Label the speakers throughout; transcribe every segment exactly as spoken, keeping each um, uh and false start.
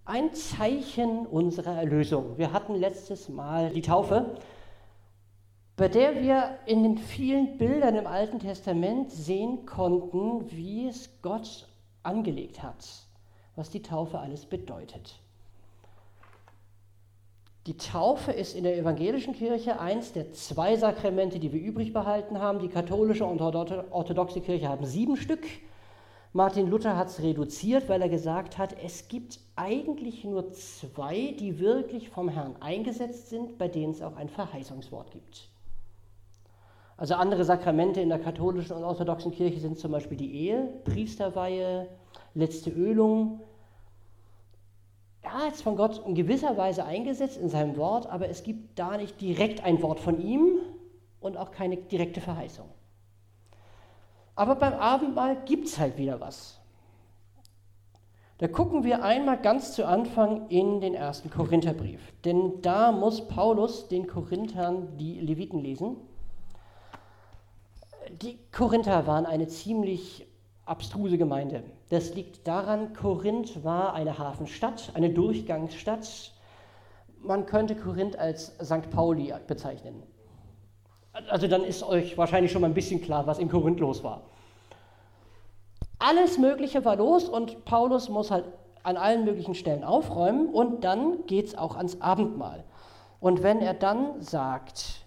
Speaker 1: ein Zeichen unserer Erlösung. Wir hatten letztes Mal die Taufe, bei der wir in den vielen Bildern im Alten Testament sehen konnten, wie es Gott angelegt hat, was die Taufe alles bedeutet. Die Taufe ist in der evangelischen Kirche eins der zwei Sakramente, die wir übrig behalten haben. Die katholische und orthodoxe Kirche haben sieben Stück. Martin Luther hat es reduziert, weil er gesagt hat, es gibt eigentlich nur zwei, die wirklich vom Herrn eingesetzt sind, bei denen es auch ein Verheißungswort gibt. Also andere Sakramente in der katholischen und orthodoxen Kirche sind zum Beispiel die Ehe, Priesterweihe, letzte Ölung. Ja, ist von Gott in gewisser Weise eingesetzt in seinem Wort, aber es gibt da nicht direkt ein Wort von ihm und auch keine direkte Verheißung. Aber beim Abendmahl gibt es halt wieder was. Da gucken wir einmal ganz zu Anfang in den ersten Korintherbrief. Denn da muss Paulus den Korinthern die Leviten lesen. Die Korinther waren eine ziemlich abstruse Gemeinde. Das liegt daran, Korinth war eine Hafenstadt, eine Durchgangsstadt. Man könnte Korinth als Sankt Pauli bezeichnen. Also dann ist euch wahrscheinlich schon mal ein bisschen klar, was in Korinth los war. Alles Mögliche war los und Paulus muss halt an allen möglichen Stellen aufräumen und dann geht es auch ans Abendmahl. Und wenn er dann sagt,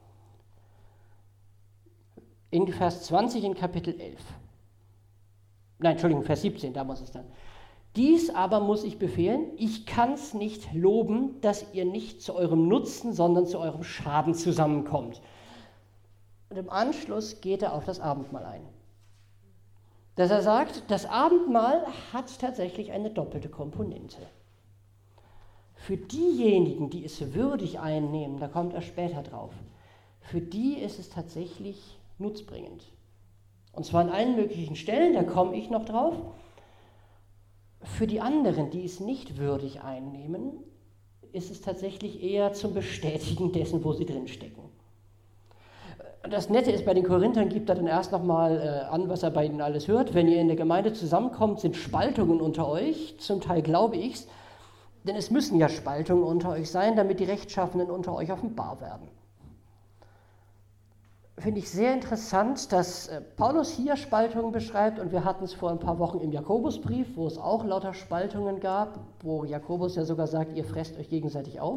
Speaker 1: in Vers zwanzig in Kapitel elf, nein, Entschuldigung, Vers siebzehn, da muss es dann, dies aber muss ich befehlen, ich kann es nicht loben, dass ihr nicht zu eurem Nutzen, sondern zu eurem Schaden zusammenkommt. Und im Anschluss geht er auf das Abendmahl ein. Dass er sagt, das Abendmahl hat tatsächlich eine doppelte Komponente. Für diejenigen, die es würdig einnehmen, da kommt er später drauf, für die ist es tatsächlich nutzbringend. Und zwar an allen möglichen Stellen, da komme ich noch drauf. Für die anderen, die es nicht würdig einnehmen, ist es tatsächlich eher zum Bestätigen dessen, wo sie drinstecken. Das Nette ist, bei den Korinthern gibt er dann erst nochmal äh, an, was er bei ihnen alles hört. Wenn ihr in der Gemeinde zusammenkommt, sind Spaltungen unter euch. Zum Teil glaube ich's, denn es müssen ja Spaltungen unter euch sein, damit die Rechtschaffenen unter euch offenbar werden. Finde ich sehr interessant, dass äh, Paulus hier Spaltungen beschreibt und wir hatten es vor ein paar Wochen im Jakobusbrief, wo es auch lauter Spaltungen gab, wo Jakobus ja sogar sagt, ihr fresst euch gegenseitig auf.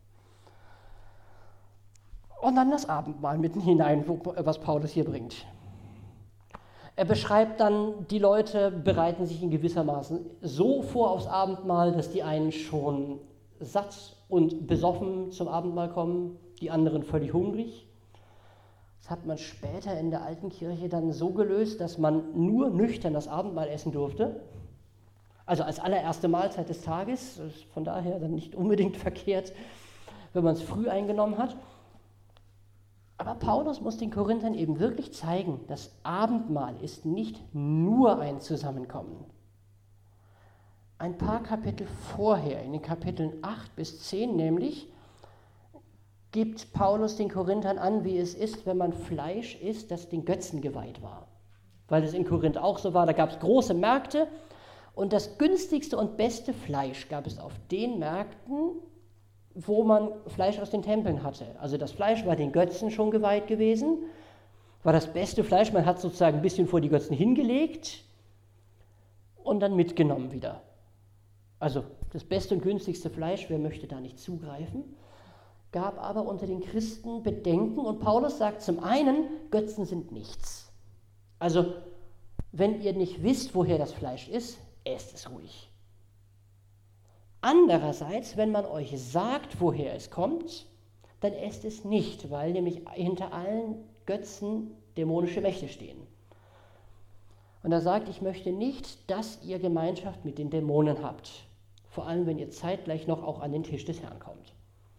Speaker 1: Und dann das Abendmahl mitten hinein, wo, was Paulus hier bringt. Er beschreibt dann, die Leute bereiten sich in gewissermaßen so vor aufs Abendmahl, dass die einen schon satt und besoffen zum Abendmahl kommen, die anderen völlig hungrig. Das hat man später in der alten Kirche dann so gelöst, dass man nur nüchtern das Abendmahl essen durfte. Also als allererste Mahlzeit des Tages, von daher dann nicht unbedingt verkehrt, wenn man es früh eingenommen hat. Aber Paulus muss den Korinthern eben wirklich zeigen, das Abendmahl ist nicht nur ein Zusammenkommen. Ein paar Kapitel vorher, in den Kapiteln acht bis zehn nämlich, gibt Paulus den Korinthern an, wie es ist, wenn man Fleisch isst, das den Götzen geweiht war. Weil es in Korinth auch so war, da gab es große Märkte und das günstigste und beste Fleisch gab es auf den Märkten, wo man Fleisch aus den Tempeln hatte. Also das Fleisch war den Götzen schon geweiht gewesen, war das beste Fleisch, man hat sozusagen ein bisschen vor die Götzen hingelegt und dann mitgenommen wieder. Also das beste und günstigste Fleisch, wer möchte da nicht zugreifen, gab aber unter den Christen Bedenken und Paulus sagt zum einen, Götzen sind nichts. Also wenn ihr nicht wisst, woher das Fleisch ist, esst es ruhig. Andererseits, wenn man euch sagt, woher es kommt, dann esst es nicht, weil nämlich hinter allen Götzen dämonische Mächte stehen. Und er sagt, ich möchte nicht, dass ihr Gemeinschaft mit den Dämonen habt, vor allem wenn ihr zeitgleich noch auch an den Tisch des Herrn kommt.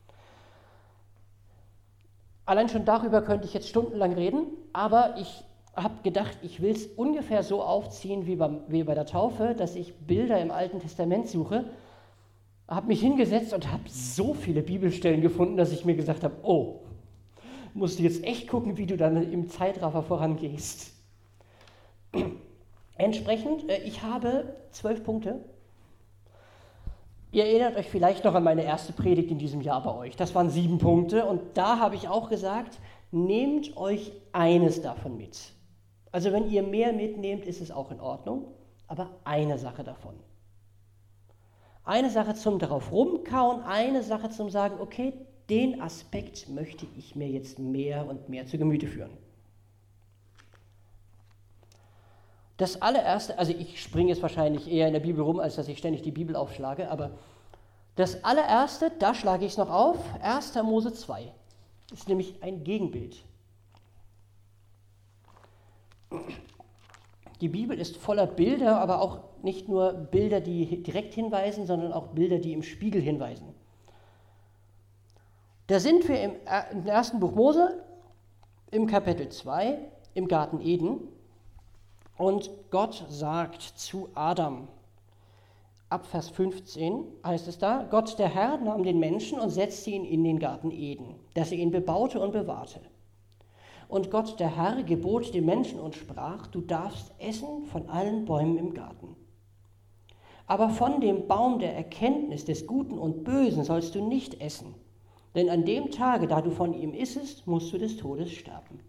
Speaker 1: Allein schon darüber könnte ich jetzt stundenlang reden, aber ich habe gedacht, ich will es ungefähr so aufziehen wie, beim, wie bei der Taufe, dass ich Bilder im Alten Testament suche, habe mich hingesetzt und habe so viele Bibelstellen gefunden, dass ich mir gesagt habe, oh, musst du jetzt echt gucken, wie du dann im Zeitraffer vorangehst. Entsprechend, ich habe zwölf Punkte. Ihr erinnert euch vielleicht noch an meine erste Predigt in diesem Jahr bei euch. Das waren sieben Punkte und da habe ich auch gesagt, nehmt euch eines davon mit. Also wenn ihr mehr mitnehmt, ist es auch in Ordnung, aber eine Sache davon. Eine Sache zum darauf rumkauen, eine Sache zum sagen, okay, den Aspekt möchte ich mir jetzt mehr und mehr zu Gemüte führen. Das allererste, also ich springe jetzt wahrscheinlich eher in der Bibel rum, als dass ich ständig die Bibel aufschlage, aber das allererste, da schlage ich es noch auf, erster Mose zwei, ist nämlich ein Gegenbild. Die Bibel ist voller Bilder, aber auch nicht nur Bilder, die direkt hinweisen, sondern auch Bilder, die im Spiegel hinweisen. Da sind wir im, im ersten Buch Mose, im Kapitel zwei, im Garten Eden. Und Gott sagt zu Adam, ab Vers fünfzehn heißt es da, Gott der Herr nahm den Menschen und setzte ihn in den Garten Eden, dass er ihn bebaute und bewahrte. Und Gott der Herr gebot dem Menschen und sprach, du darfst essen von allen Bäumen im Garten. Aber von dem Baum der Erkenntnis des Guten und Bösen sollst du nicht essen, denn an dem Tage, da du von ihm issest, musst du des Todes sterben.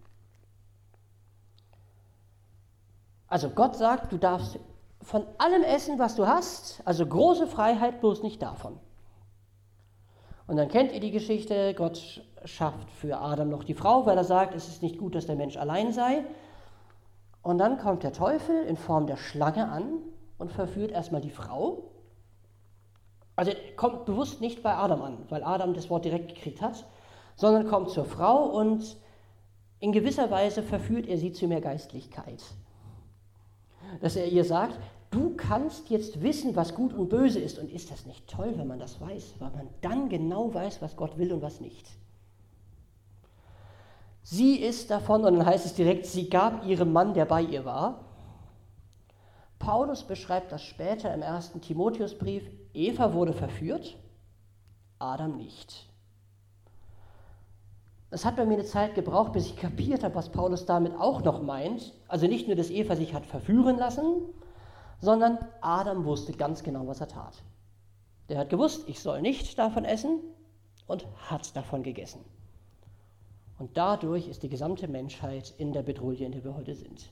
Speaker 1: Also Gott sagt, du darfst von allem essen, was du hast, also große Freiheit, bloß nicht davon. Und dann kennt ihr die Geschichte, Gott schafft für Adam noch die Frau, weil er sagt, es ist nicht gut, dass der Mensch allein sei. Und dann kommt der Teufel in Form der Schlange an und verführt erstmal die Frau. Also kommt bewusst nicht bei Adam an, weil Adam das Wort direkt gekriegt hat, sondern kommt zur Frau und in gewisser Weise verführt er sie zu mehr Geistlichkeit. Dass er ihr sagt, du kannst jetzt wissen, was gut und böse ist. Und ist das nicht toll, wenn man das weiß, weil man dann genau weiß, was Gott will und was nicht. Sie ist davon, und dann heißt es direkt, sie gab ihrem Mann, der bei ihr war. Paulus beschreibt das später im ersten Timotheusbrief, Eva wurde verführt, Adam nicht. Es hat bei mir eine Zeit gebraucht, bis ich kapiert habe, was Paulus damit auch noch meint. Also nicht nur, dass Eva sich hat verführen lassen, sondern Adam wusste ganz genau, was er tat. Der hat gewusst, ich soll nicht davon essen und hat davon gegessen. Und dadurch ist die gesamte Menschheit in der Bedrohung, in der wir heute sind.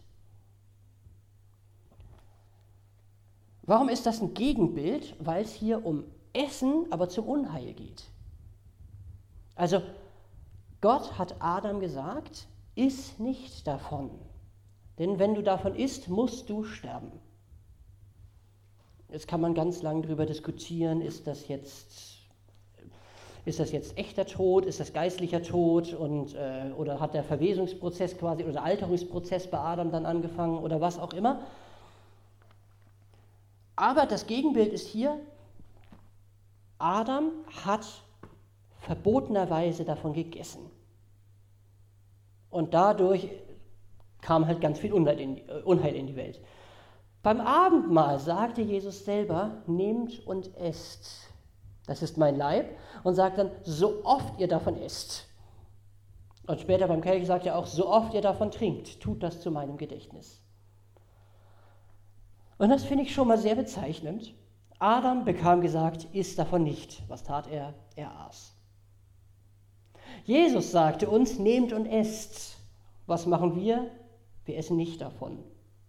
Speaker 1: Warum ist das ein Gegenbild? Weil es hier um Essen, aber zum Unheil geht. Also Gott hat Adam gesagt, iss nicht davon, denn wenn du davon isst, musst du sterben. Jetzt kann man ganz lang darüber diskutieren, ist das jetzt, ist das jetzt echter Tod, ist das geistlicher Tod und, äh, oder hat der Verwesungsprozess quasi oder der Alterungsprozess bei Adam dann angefangen oder was auch immer. Aber das Gegenbild ist hier, Adam hat verbotenerweise davon gegessen. Und dadurch kam halt ganz viel Unheil in, äh, Unheil in die Welt. Beim Abendmahl sagte Jesus selber, nehmt und esst. Das ist mein Leib. Und sagt dann, so oft ihr davon esst. Und später beim Kelch sagt er auch, so oft ihr davon trinkt, tut das zu meinem Gedächtnis. Und das finde ich schon mal sehr bezeichnend. Adam bekam gesagt, iss davon nicht. Was tat er? Er aß. Jesus sagte uns, nehmt und esst. Was machen wir? Wir essen nicht davon.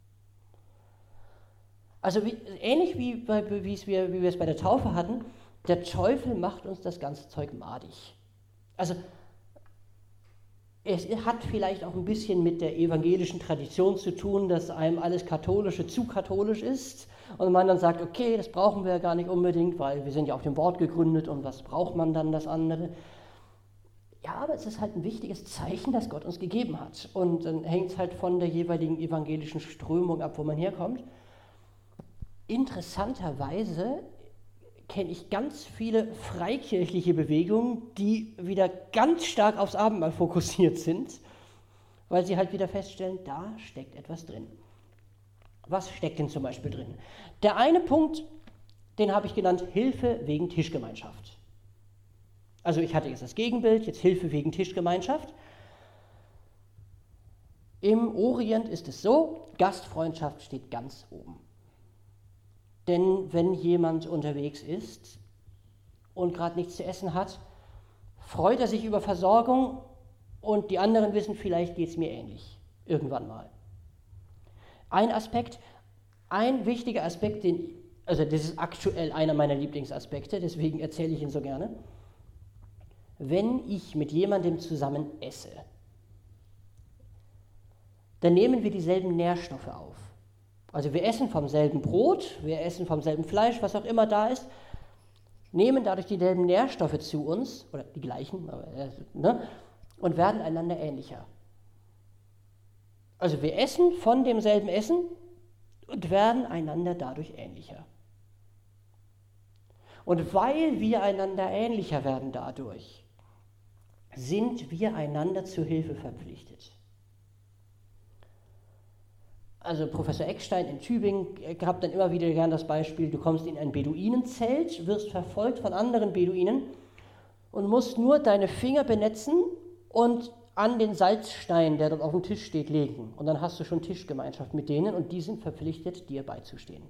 Speaker 1: Also wie, ähnlich wie, bei, wie, es wir, wie wir es bei der Taufe hatten, der Teufel macht uns das ganze Zeug madig. Also es hat vielleicht auch ein bisschen mit der evangelischen Tradition zu tun, dass einem alles Katholische zu katholisch ist und man dann sagt, okay, das brauchen wir ja gar nicht unbedingt, weil wir sind ja auf dem Wort gegründet und was braucht man dann das andere? Ja, aber es ist halt ein wichtiges Zeichen, das Gott uns gegeben hat. Und dann hängt es halt von der jeweiligen evangelischen Strömung ab, wo man herkommt. Interessanterweise kenne ich ganz viele freikirchliche Bewegungen, die wieder ganz stark aufs Abendmahl fokussiert sind, weil sie halt wieder feststellen, da steckt etwas drin. Was steckt denn zum Beispiel drin? Der eine Punkt, den habe ich genannt, Hilfe wegen Tischgemeinschaft. Also ich hatte jetzt das Gegenbild, jetzt Hilfe wegen Tischgemeinschaft. Im Orient ist es so, Gastfreundschaft steht ganz oben. Denn wenn jemand unterwegs ist, und gerade nichts zu essen hat, freut er sich über Versorgung und die anderen wissen, vielleicht geht es mir ähnlich, irgendwann mal. Ein Aspekt, ein wichtiger Aspekt, den, also das ist aktuell einer meiner Lieblingsaspekte, deswegen erzähle ich ihn so gerne. Wenn ich mit jemandem zusammen esse, dann nehmen wir dieselben Nährstoffe auf. Also wir essen vom selben Brot, wir essen vom selben Fleisch, was auch immer da ist, nehmen dadurch dieselben Nährstoffe zu uns, oder die gleichen, ne, und werden einander ähnlicher. Also wir essen von demselben Essen und werden einander dadurch ähnlicher. Und weil wir einander ähnlicher werden dadurch, sind wir einander zur Hilfe verpflichtet. Also Professor Eckstein in Tübingen gab dann immer wieder gern das Beispiel, du kommst in ein Beduinenzelt, wirst verfolgt von anderen Beduinen und musst nur deine Finger benetzen und an den Salzstein, der dort auf dem Tisch steht, legen. Und dann hast du schon Tischgemeinschaft mit denen und die sind verpflichtet, dir beizustehen.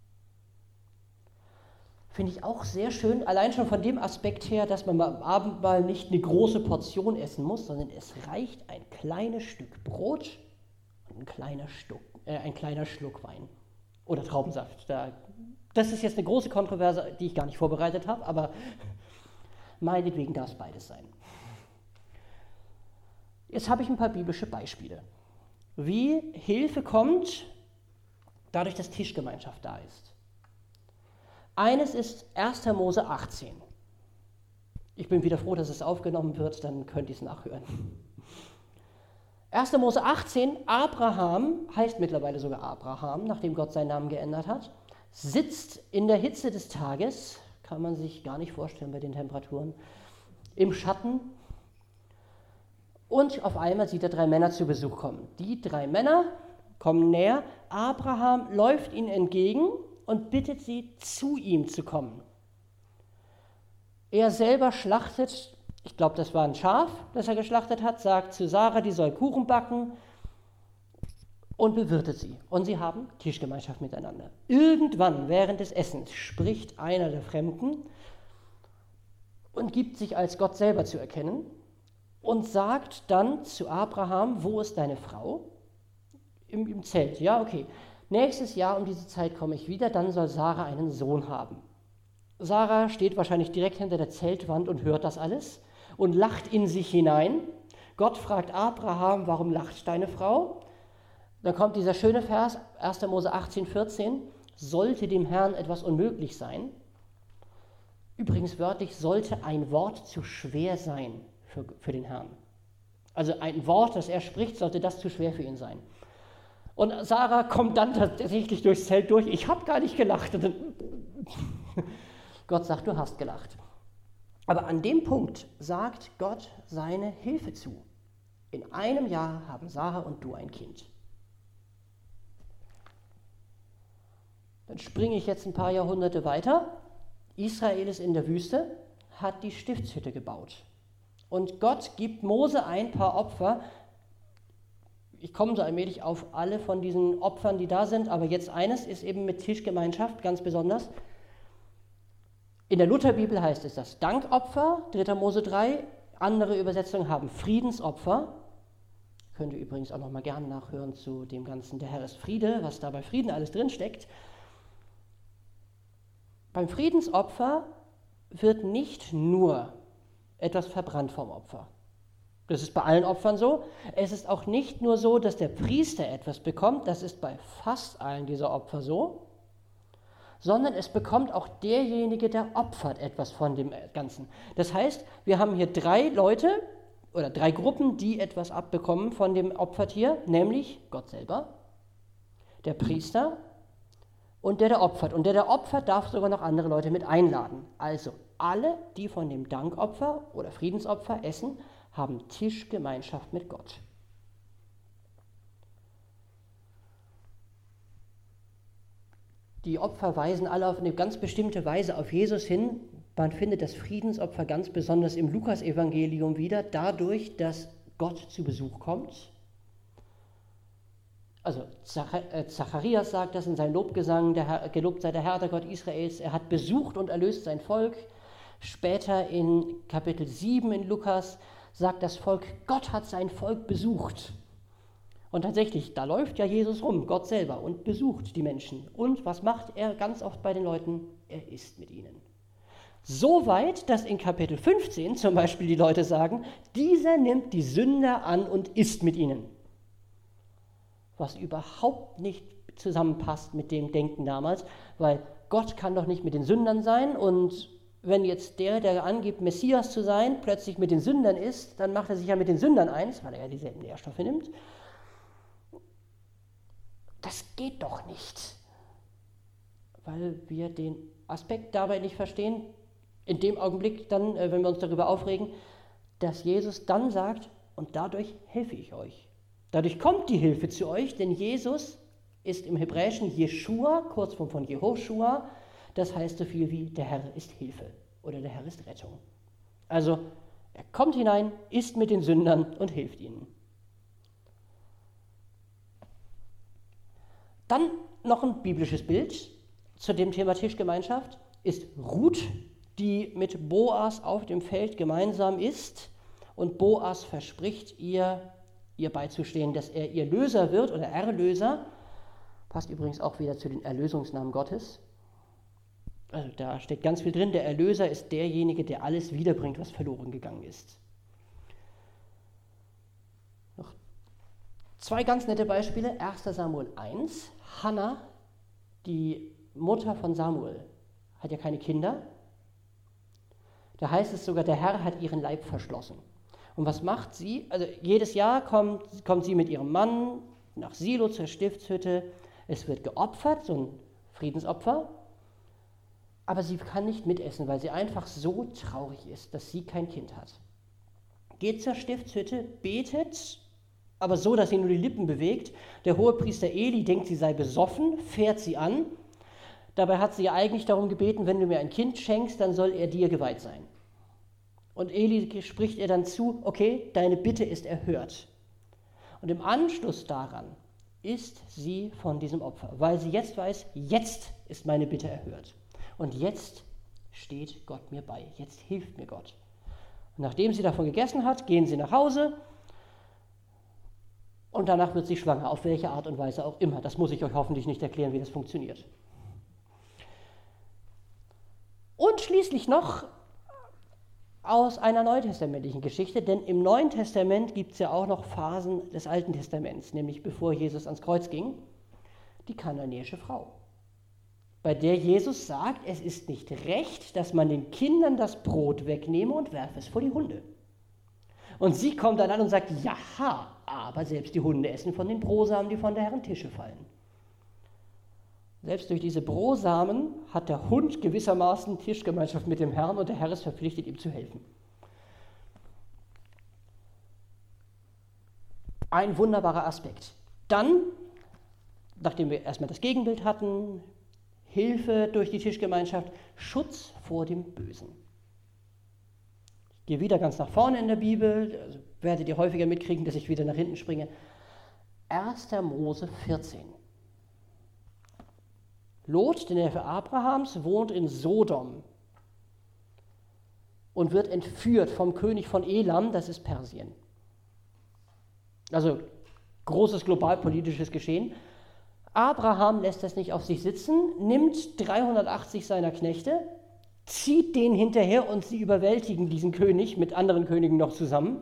Speaker 1: Finde ich auch sehr schön, allein schon von dem Aspekt her, dass man am Abendmahl nicht eine große Portion essen muss, sondern es reicht ein kleines Stück Brot und ein kleiner, Stuck, äh, ein kleiner Schluck Wein oder Traubensaft. Da, das ist jetzt eine große Kontroverse, die ich gar nicht vorbereitet habe, aber meinetwegen darf es beides sein. Jetzt habe ich ein paar biblische Beispiele, wie Hilfe kommt, dadurch, dass Tischgemeinschaft da ist. Eines ist erster Mose achtzehn. Ich bin wieder froh, dass es aufgenommen wird, dann könnt ihr es nachhören. erster Mose achtzehn, Abraham, heißt mittlerweile sogar Abraham, nachdem Gott seinen Namen geändert hat, sitzt in der Hitze des Tages, kann man sich gar nicht vorstellen bei den Temperaturen, im Schatten. Und auf einmal sieht er drei Männer zu Besuch kommen. Die drei Männer kommen näher, Abraham läuft ihnen entgegen und bittet sie, zu ihm zu kommen. Er selber schlachtet, ich glaube, das war ein Schaf, das er geschlachtet hat, sagt zu Sarah, die soll Kuchen backen und bewirtet sie. Und sie haben Tischgemeinschaft miteinander. Irgendwann während des Essens spricht einer der Fremden und gibt sich als Gott selber zu erkennen und sagt dann zu Abraham, wo ist deine Frau? Im, im Zelt, ja, okay. Nächstes Jahr um diese Zeit komme ich wieder, dann soll Sarah einen Sohn haben. Sarah steht wahrscheinlich direkt hinter der Zeltwand und hört das alles und lacht in sich hinein. Gott fragt Abraham, warum lacht deine Frau? Dann kommt dieser schöne Vers, erster Mose achtzehn, vierzehn, sollte dem Herrn etwas unmöglich sein? Übrigens wörtlich, sollte ein Wort zu schwer sein für, für den Herrn. Also ein Wort, das er spricht, sollte das zu schwer für ihn sein. Und Sarah kommt dann tatsächlich durchs Zelt durch, ich habe gar nicht gelacht. Gott sagt, du hast gelacht. Aber an dem Punkt sagt Gott seine Hilfe zu. In einem Jahr haben Sarah und du ein Kind. Dann springe ich jetzt ein paar Jahrhunderte weiter. Israel ist in der Wüste, hat die Stiftshütte gebaut. Und Gott gibt Mose ein paar Opfer. Ich komme so allmählich auf alle von diesen Opfern, die da sind, aber jetzt eines ist eben mit Tischgemeinschaft, ganz besonders. In der Lutherbibel heißt es das Dankopfer, dritter Mose drei. Andere Übersetzungen haben Friedensopfer. Könnt ihr übrigens auch noch mal gerne nachhören zu dem ganzen Der Herr ist Friede, was da bei Frieden alles drinsteckt. Beim Friedensopfer wird nicht nur etwas verbrannt vom Opfer. Das ist bei allen Opfern so. Es ist auch nicht nur so, dass der Priester etwas bekommt, das ist bei fast allen dieser Opfer so, sondern es bekommt auch derjenige, der opfert, etwas von dem Ganzen. Das heißt, wir haben hier drei Leute oder drei Gruppen, die etwas abbekommen von dem Opfertier, nämlich Gott selber, der Priester und der, der opfert. Und der, der opfert, darf sogar noch andere Leute mit einladen. Also alle, die von dem Dankopfer oder Friedensopfer essen, haben Tischgemeinschaft mit Gott. Die Opfer weisen alle auf eine ganz bestimmte Weise auf Jesus hin. Man findet das Friedensopfer ganz besonders im Lukas-Evangelium wieder, dadurch, dass Gott zu Besuch kommt. Also Zacharias sagt das in seinem Lobgesang, der Herr, gelobt sei der Herr, der Gott Israels, er hat besucht und erlöst sein Volk. Später in Kapitel sieben in Lukas sagt das Volk, Gott hat sein Volk besucht. Und tatsächlich, da läuft ja Jesus rum, Gott selber, und besucht die Menschen. Und was macht er ganz oft bei den Leuten? Er isst mit ihnen. So weit, dass in Kapitel fünfzehn zum Beispiel die Leute sagen, dieser nimmt die Sünder an und isst mit ihnen. Was überhaupt nicht zusammenpasst mit dem Denken damals, weil Gott kann doch nicht mit den Sündern sein, und wenn jetzt der, der angibt, Messias zu sein, plötzlich mit den Sündern ist, dann macht er sich ja mit den Sündern eins, weil er ja dieselben Nährstoffe nimmt. Das geht doch nicht, weil wir den Aspekt dabei nicht verstehen, in dem Augenblick dann, wenn wir uns darüber aufregen, dass Jesus dann sagt, und dadurch helfe ich euch. Dadurch kommt die Hilfe zu euch, denn Jesus ist im Hebräischen Jeschua, Kurzform von Jehoschua, das heißt so viel wie der Herr ist Hilfe oder der Herr ist Rettung. Also er kommt hinein, ist mit den Sündern und hilft ihnen. Dann noch ein biblisches Bild zu dem Thema Tischgemeinschaft ist Ruth, die mit Boas auf dem Feld gemeinsam ist, und Boas verspricht ihr, ihr beizustehen, dass er ihr Löser wird oder Erlöser. Passt übrigens auch wieder zu den Erlösungsnamen Gottes. Also da steht ganz viel drin, der Erlöser ist derjenige, der alles wiederbringt, was verloren gegangen ist. Noch zwei ganz nette Beispiele. erster Samuel eins. Hannah, die Mutter von Samuel, hat ja keine Kinder. Da heißt es sogar, der Herr hat ihren Leib verschlossen. Und was macht sie? Also jedes Jahr kommt, kommt sie mit ihrem Mann nach Silo zur Stiftshütte. Es wird geopfert, so ein Friedensopfer. Aber sie kann nicht mitessen, weil sie einfach so traurig ist, dass sie kein Kind hat. Geht zur Stiftshütte, betet, aber so, dass sie nur die Lippen bewegt. Der Hohepriester Eli denkt, sie sei besoffen, fährt sie an. Dabei hat sie ja eigentlich darum gebeten, wenn du mir ein Kind schenkst, dann soll er dir geweiht sein. Und Eli spricht ihr dann zu, okay, deine Bitte ist erhört. Und im Anschluss daran isst sie von diesem Opfer, weil sie jetzt weiß, jetzt ist meine Bitte erhört. Und jetzt steht Gott mir bei, jetzt hilft mir Gott. Und nachdem sie davon gegessen hat, gehen sie nach Hause und danach wird sie schwanger, auf welche Art und Weise auch immer. Das muss ich euch hoffentlich nicht erklären, wie das funktioniert. Und schließlich noch aus einer neutestamentlichen Geschichte, denn im Neuen Testament gibt es ja auch noch Phasen des Alten Testaments, nämlich bevor Jesus ans Kreuz ging, die kananäische Frau, bei der Jesus sagt, es ist nicht recht, dass man den Kindern das Brot wegnehme und werfe es vor die Hunde. Und sie kommt dann an und sagt, ja, aber selbst die Hunde essen von den Brosamen, die von der Herren Tische fallen. Selbst durch diese Brosamen hat der Hund gewissermaßen Tischgemeinschaft mit dem Herrn und der Herr ist verpflichtet, ihm zu helfen. Ein wunderbarer Aspekt. Dann, nachdem wir erstmal das Gegenbild hatten, Hilfe durch die Tischgemeinschaft, Schutz vor dem Bösen. Ich gehe wieder ganz nach vorne in der Bibel, also werdet ihr häufiger mitkriegen, dass ich wieder nach hinten springe. erster Mose vierzehn. Lot, der Neffe Abrahams, wohnt in Sodom und wird entführt vom König von Elam, das ist Persien. Also großes globalpolitisches Geschehen. Abraham lässt das nicht auf sich sitzen, nimmt dreihundertachtzig seiner Knechte, zieht denen hinterher und sie überwältigen diesen König mit anderen Königen noch zusammen.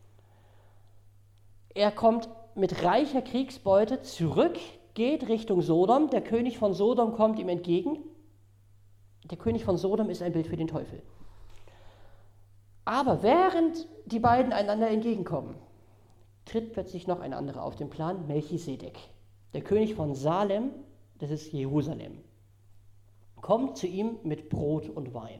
Speaker 1: Er kommt mit reicher Kriegsbeute zurück, geht Richtung Sodom, der König von Sodom kommt ihm entgegen. Der König von Sodom ist ein Bild für den Teufel. Aber während die beiden einander entgegenkommen, tritt plötzlich noch ein anderer auf den Plan, Melchisedek. Der König von Salem, das ist Jerusalem, kommt zu ihm mit Brot und Wein.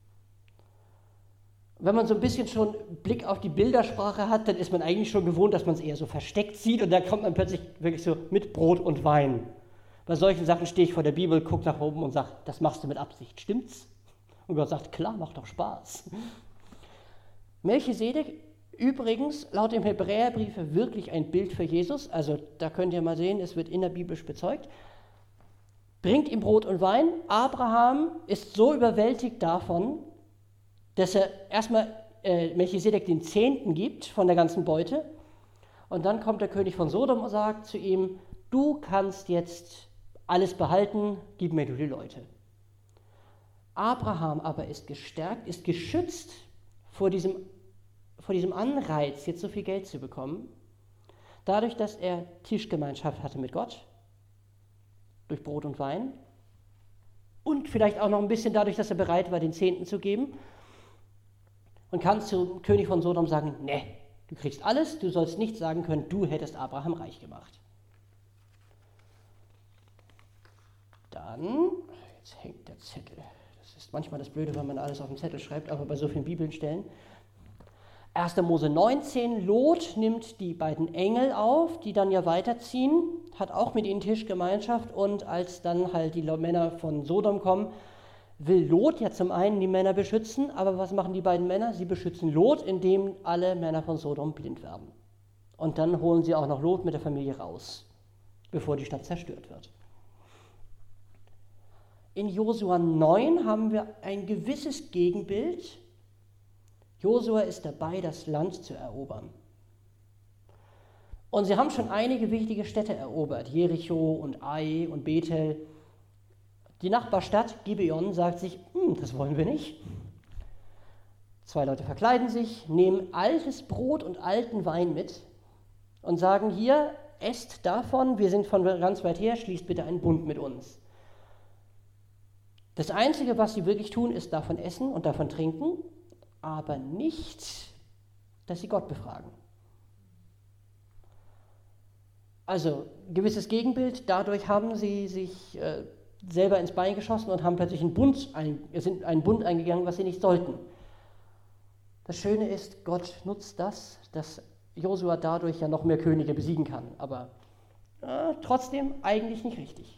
Speaker 1: Wenn man so ein bisschen schon Blick auf die Bildersprache hat, dann ist man eigentlich schon gewohnt, dass man es eher so versteckt sieht und da kommt man plötzlich wirklich so mit Brot und Wein. Bei solchen Sachen stehe ich vor der Bibel, gucke nach oben und sage, das machst du mit Absicht, stimmt's? Und Gott sagt, klar, macht doch Spaß. Melchisedek, übrigens laut dem Hebräerbrief wirklich ein Bild für Jesus, also da könnt ihr mal sehen, es wird innerbiblisch bezeugt, bringt ihm Brot und Wein. Abraham ist so überwältigt davon, dass er erstmal äh, Melchisedek den Zehnten gibt von der ganzen Beute und dann kommt der König von Sodom und sagt zu ihm, du kannst jetzt alles behalten, gib mir du die Leute. Abraham aber ist gestärkt, ist geschützt vor diesem, vor diesem Anreiz, jetzt so viel Geld zu bekommen, dadurch, dass er Tischgemeinschaft hatte mit Gott, durch Brot und Wein und vielleicht auch noch ein bisschen dadurch, dass er bereit war, den Zehnten zu geben und kann zum König von Sodom sagen, ne, du kriegst alles, du sollst nicht sagen können, du hättest Abraham reich gemacht. Dann, jetzt hängt der Zettel. Das ist manchmal das Blöde, wenn man alles auf dem Zettel schreibt, aber bei so vielen Bibelstellen. erster Mose neunzehn, Lot nimmt die beiden Engel auf, die dann ja weiterziehen, hat auch mit ihnen Tischgemeinschaft und als dann halt die Männer von Sodom kommen, will Lot ja zum einen die Männer beschützen, aber was machen die beiden Männer? Sie beschützen Lot, indem alle Männer von Sodom blind werden. Und dann holen sie auch noch Lot mit der Familie raus, bevor die Stadt zerstört wird. In Josua neun haben wir ein gewisses Gegenbild. Josua ist dabei, das Land zu erobern. Und sie haben schon einige wichtige Städte erobert, Jericho und Ai und Bethel. Die Nachbarstadt Gibeon sagt sich, hm, das wollen wir nicht. Zwei Leute verkleiden sich, nehmen altes Brot und alten Wein mit und sagen, hier, esst davon, wir sind von ganz weit her, schließt bitte einen Bund mit uns. Das Einzige, was sie wirklich tun, ist davon essen und davon trinken, aber nicht, dass sie Gott befragen. Also, gewisses Gegenbild, dadurch haben sie sich äh, selber ins Bein geschossen und haben plötzlich einen Bund, ein, sind einen Bund eingegangen, was sie nicht sollten. Das Schöne ist, Gott nutzt das, dass Josua dadurch ja noch mehr Könige besiegen kann, aber äh, trotzdem eigentlich nicht richtig.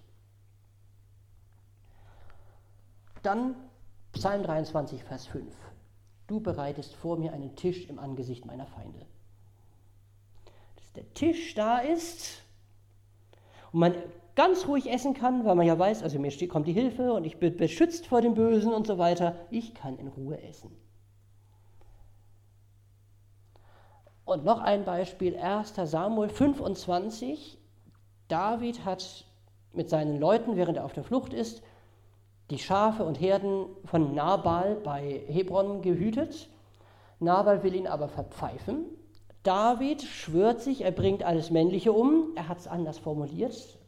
Speaker 1: Dann Psalm dreiundzwanzig, Vers fünf. Du bereitest vor mir einen Tisch im Angesicht meiner Feinde. Dass der Tisch da ist und man ganz ruhig essen kann, weil man ja weiß, also mir kommt die Hilfe und ich bin beschützt vor dem Bösen und so weiter. Ich kann in Ruhe essen. Und noch ein Beispiel, erster Samuel fünfundzwanzig. David hat mit seinen Leuten, während er auf der Flucht ist, die Schafe und Herden von Nabal bei Hebron gehütet. Nabal will ihn aber verpfeifen. David schwört sich, er bringt alles Männliche um. Er hat es anders formuliert.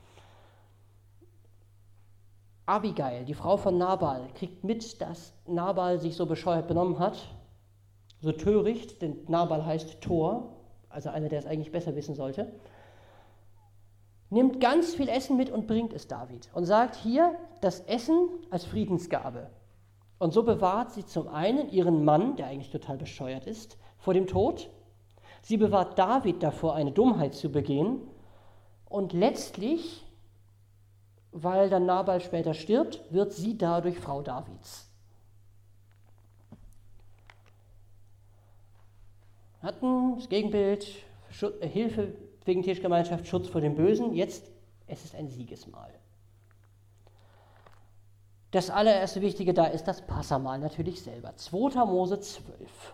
Speaker 1: Abigail, die Frau von Nabal, kriegt mit, dass Nabal sich so bescheuert benommen hat, so töricht, denn Nabal heißt Tor, also einer, der es eigentlich besser wissen sollte, nimmt ganz viel Essen mit und bringt es David und sagt hier das Essen als Friedensgabe. Und so bewahrt sie zum einen ihren Mann, der eigentlich total bescheuert ist, vor dem Tod. Sie bewahrt David davor, eine Dummheit zu begehen. Und letztlich, weil dann Nabal später stirbt, wird sie dadurch Frau Davids. Hatten das Gegenbild, Hilfe wegen Tischgemeinschaft, Schutz vor dem Bösen. Jetzt, es ist ein Siegesmahl. Das allererste Wichtige da ist das Passamahl natürlich selber. zweiter Mose zwölf.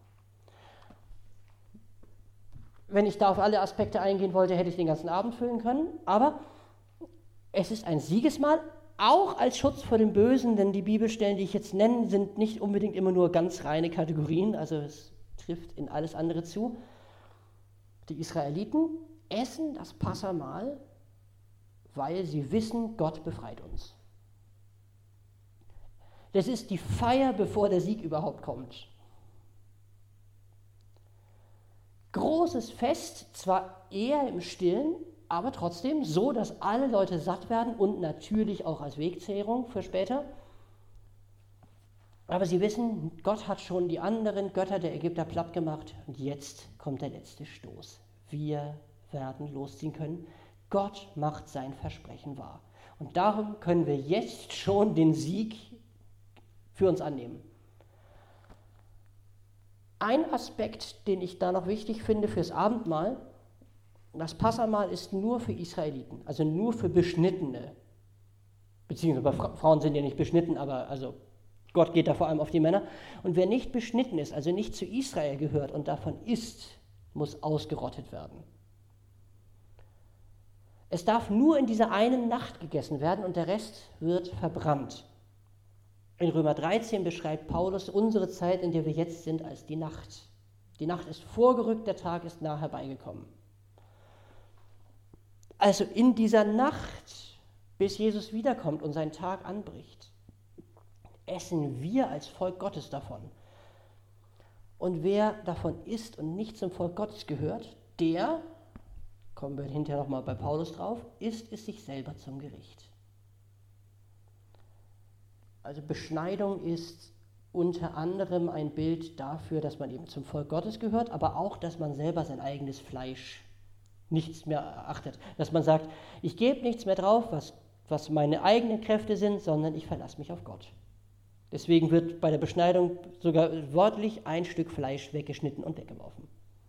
Speaker 1: Wenn ich da auf alle Aspekte eingehen wollte, hätte ich den ganzen Abend füllen können. Aber es ist ein Siegesmahl, auch als Schutz vor dem Bösen, denn die Bibelstellen, die ich jetzt nenne, sind nicht unbedingt immer nur ganz reine Kategorien, also es trifft in alles andere zu. Die Israeliten essen das Passamahl, weil sie wissen, Gott befreit uns. Das ist die Feier, bevor der Sieg überhaupt kommt. Großes Fest, zwar eher im Stillen, aber trotzdem so, dass alle Leute satt werden und natürlich auch als Wegzehrung für später. Aber sie wissen, Gott hat schon die anderen Götter der Ägypter platt gemacht und jetzt kommt der letzte Stoß. Wir werden losziehen können. Gott macht sein Versprechen wahr. Und darum können wir jetzt schon den Sieg für uns annehmen. Ein Aspekt, den ich da noch wichtig finde fürs Abendmahl, das Passamahl ist nur für Israeliten, also nur für Beschnittene. Beziehungsweise Frauen sind ja nicht beschnitten, aber also Gott geht da vor allem auf die Männer. Und wer nicht beschnitten ist, also nicht zu Israel gehört und davon isst, muss ausgerottet werden. Es darf nur in dieser einen Nacht gegessen werden und der Rest wird verbrannt. In Römer dreizehn beschreibt Paulus unsere Zeit, in der wir jetzt sind, als die Nacht. Die Nacht ist vorgerückt, der Tag ist nah herbeigekommen. Also in dieser Nacht, bis Jesus wiederkommt und sein Tag anbricht, essen wir als Volk Gottes davon. Und wer davon isst und nicht zum Volk Gottes gehört, der, kommen wir hinterher nochmal bei Paulus drauf, isst es sich selber zum Gericht. Also Beschneidung ist unter anderem ein Bild dafür, dass man eben zum Volk Gottes gehört, aber auch, dass man selber sein eigenes Fleisch nichts mehr achtet. Dass man sagt, ich gebe nichts mehr drauf, was, was meine eigenen Kräfte sind, sondern ich verlasse mich auf Gott. Deswegen wird bei der Beschneidung sogar wörtlich ein Stück Fleisch weggeschnitten und weggeworfen.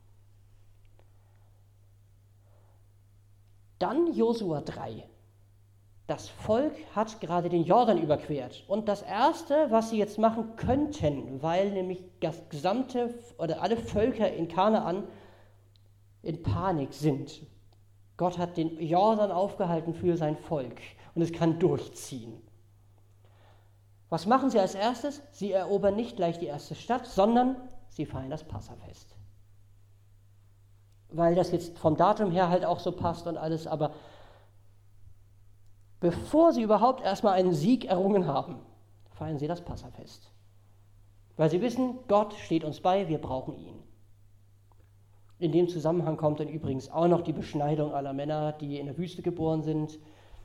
Speaker 1: Dann Josua drei. Das Volk hat gerade den Jordan überquert. Und das Erste, was sie jetzt machen könnten, weil nämlich das gesamte oder alle Völker in Kanaan in Panik sind. Gott hat den Jordan aufgehalten für sein Volk und es kann durchziehen. Was machen sie als erstes? Sie erobern nicht gleich die erste Stadt, sondern sie feiern das Passafest. Weil das jetzt vom Datum her halt auch so passt und alles, aber bevor sie überhaupt erstmal einen Sieg errungen haben, feiern sie das Passafest. Weil sie wissen, Gott steht uns bei, wir brauchen ihn. In dem Zusammenhang kommt dann übrigens auch noch die Beschneidung aller Männer, die in der Wüste geboren sind.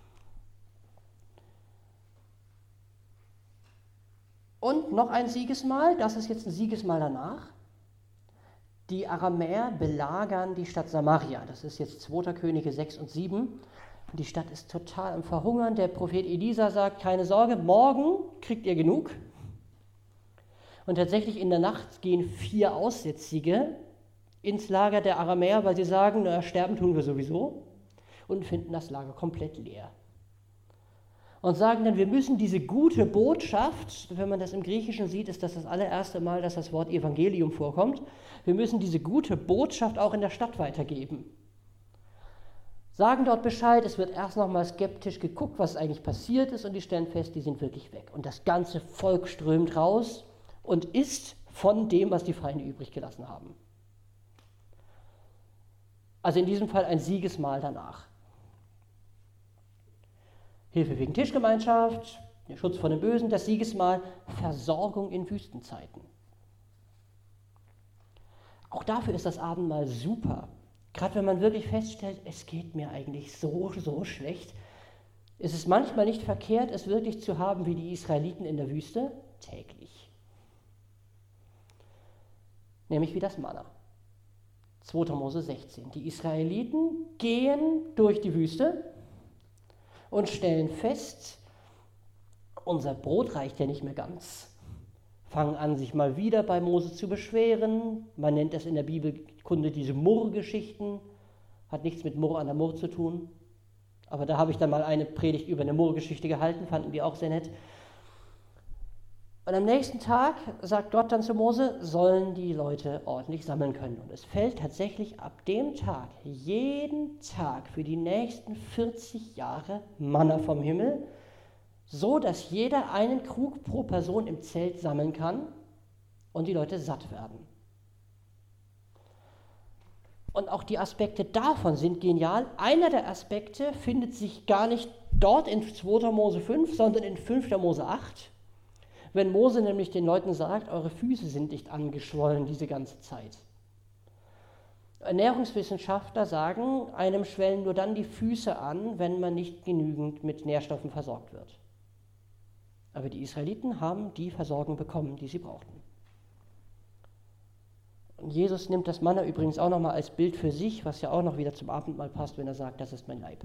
Speaker 1: Und noch ein Siegesmal, das ist jetzt ein Siegesmal danach. Die Aramäer belagern die Stadt Samaria. Das ist jetzt zweiter Könige sechs und sieben. Die Stadt ist total am Verhungern. Der Prophet Elisa sagt, keine Sorge, morgen kriegt ihr genug. Und tatsächlich in der Nacht gehen vier Aussätzige ins Lager der Aramäer, weil sie sagen, na, sterben tun wir sowieso, und finden das Lager komplett leer. Und sagen dann, wir müssen diese gute Botschaft, wenn man das im Griechischen sieht, ist das das allererste Mal, dass das Wort Evangelium vorkommt, wir müssen diese gute Botschaft auch in der Stadt weitergeben. Sagen dort Bescheid, es wird erst nochmal skeptisch geguckt, was eigentlich passiert ist, und die stellen fest, die sind wirklich weg. Und das ganze Volk strömt raus und isst von dem, was die Feinde übrig gelassen haben. Also in diesem Fall ein Siegesmahl danach. Hilfe wegen Tischgemeinschaft, der Schutz vor dem Bösen, das Siegesmahl, Versorgung in Wüstenzeiten. Auch dafür ist das Abendmahl super. Gerade wenn man wirklich feststellt, es geht mir eigentlich so, so schlecht. Es ist manchmal nicht verkehrt, es wirklich zu haben wie die Israeliten in der Wüste, täglich. Nämlich wie das Manna. zweiter Mose sechzehn. Die Israeliten gehen durch die Wüste und stellen fest, unser Brot reicht ja nicht mehr ganz. Fangen an, sich mal wieder bei Mose zu beschweren. Man nennt das in der Bibelkunde diese Murr-Geschichten. Hat nichts mit Murr an der Murr zu tun. Aber da habe ich dann mal eine Predigt über eine Murr-Geschichte gehalten, fanden wir auch sehr nett. Und am nächsten Tag sagt Gott dann zu Mose, sollen die Leute ordentlich sammeln können. Und es fällt tatsächlich ab dem Tag, jeden Tag für die nächsten vierzig Jahre Manna vom Himmel, so dass jeder einen Krug pro Person im Zelt sammeln kann und die Leute satt werden. Und auch die Aspekte davon sind genial. Einer der Aspekte findet sich gar nicht dort in zweiter Mose fünf, sondern in fünfter Mose acht. Wenn Mose nämlich den Leuten sagt, eure Füße sind nicht angeschwollen diese ganze Zeit. Ernährungswissenschaftler sagen, einem schwellen nur dann die Füße an, wenn man nicht genügend mit Nährstoffen versorgt wird. Aber die Israeliten haben die Versorgung bekommen, die sie brauchten. Und Jesus nimmt das Manna übrigens auch nochmal als Bild für sich, was ja auch noch wieder zum Abendmahl passt, wenn er sagt, das ist mein Leib.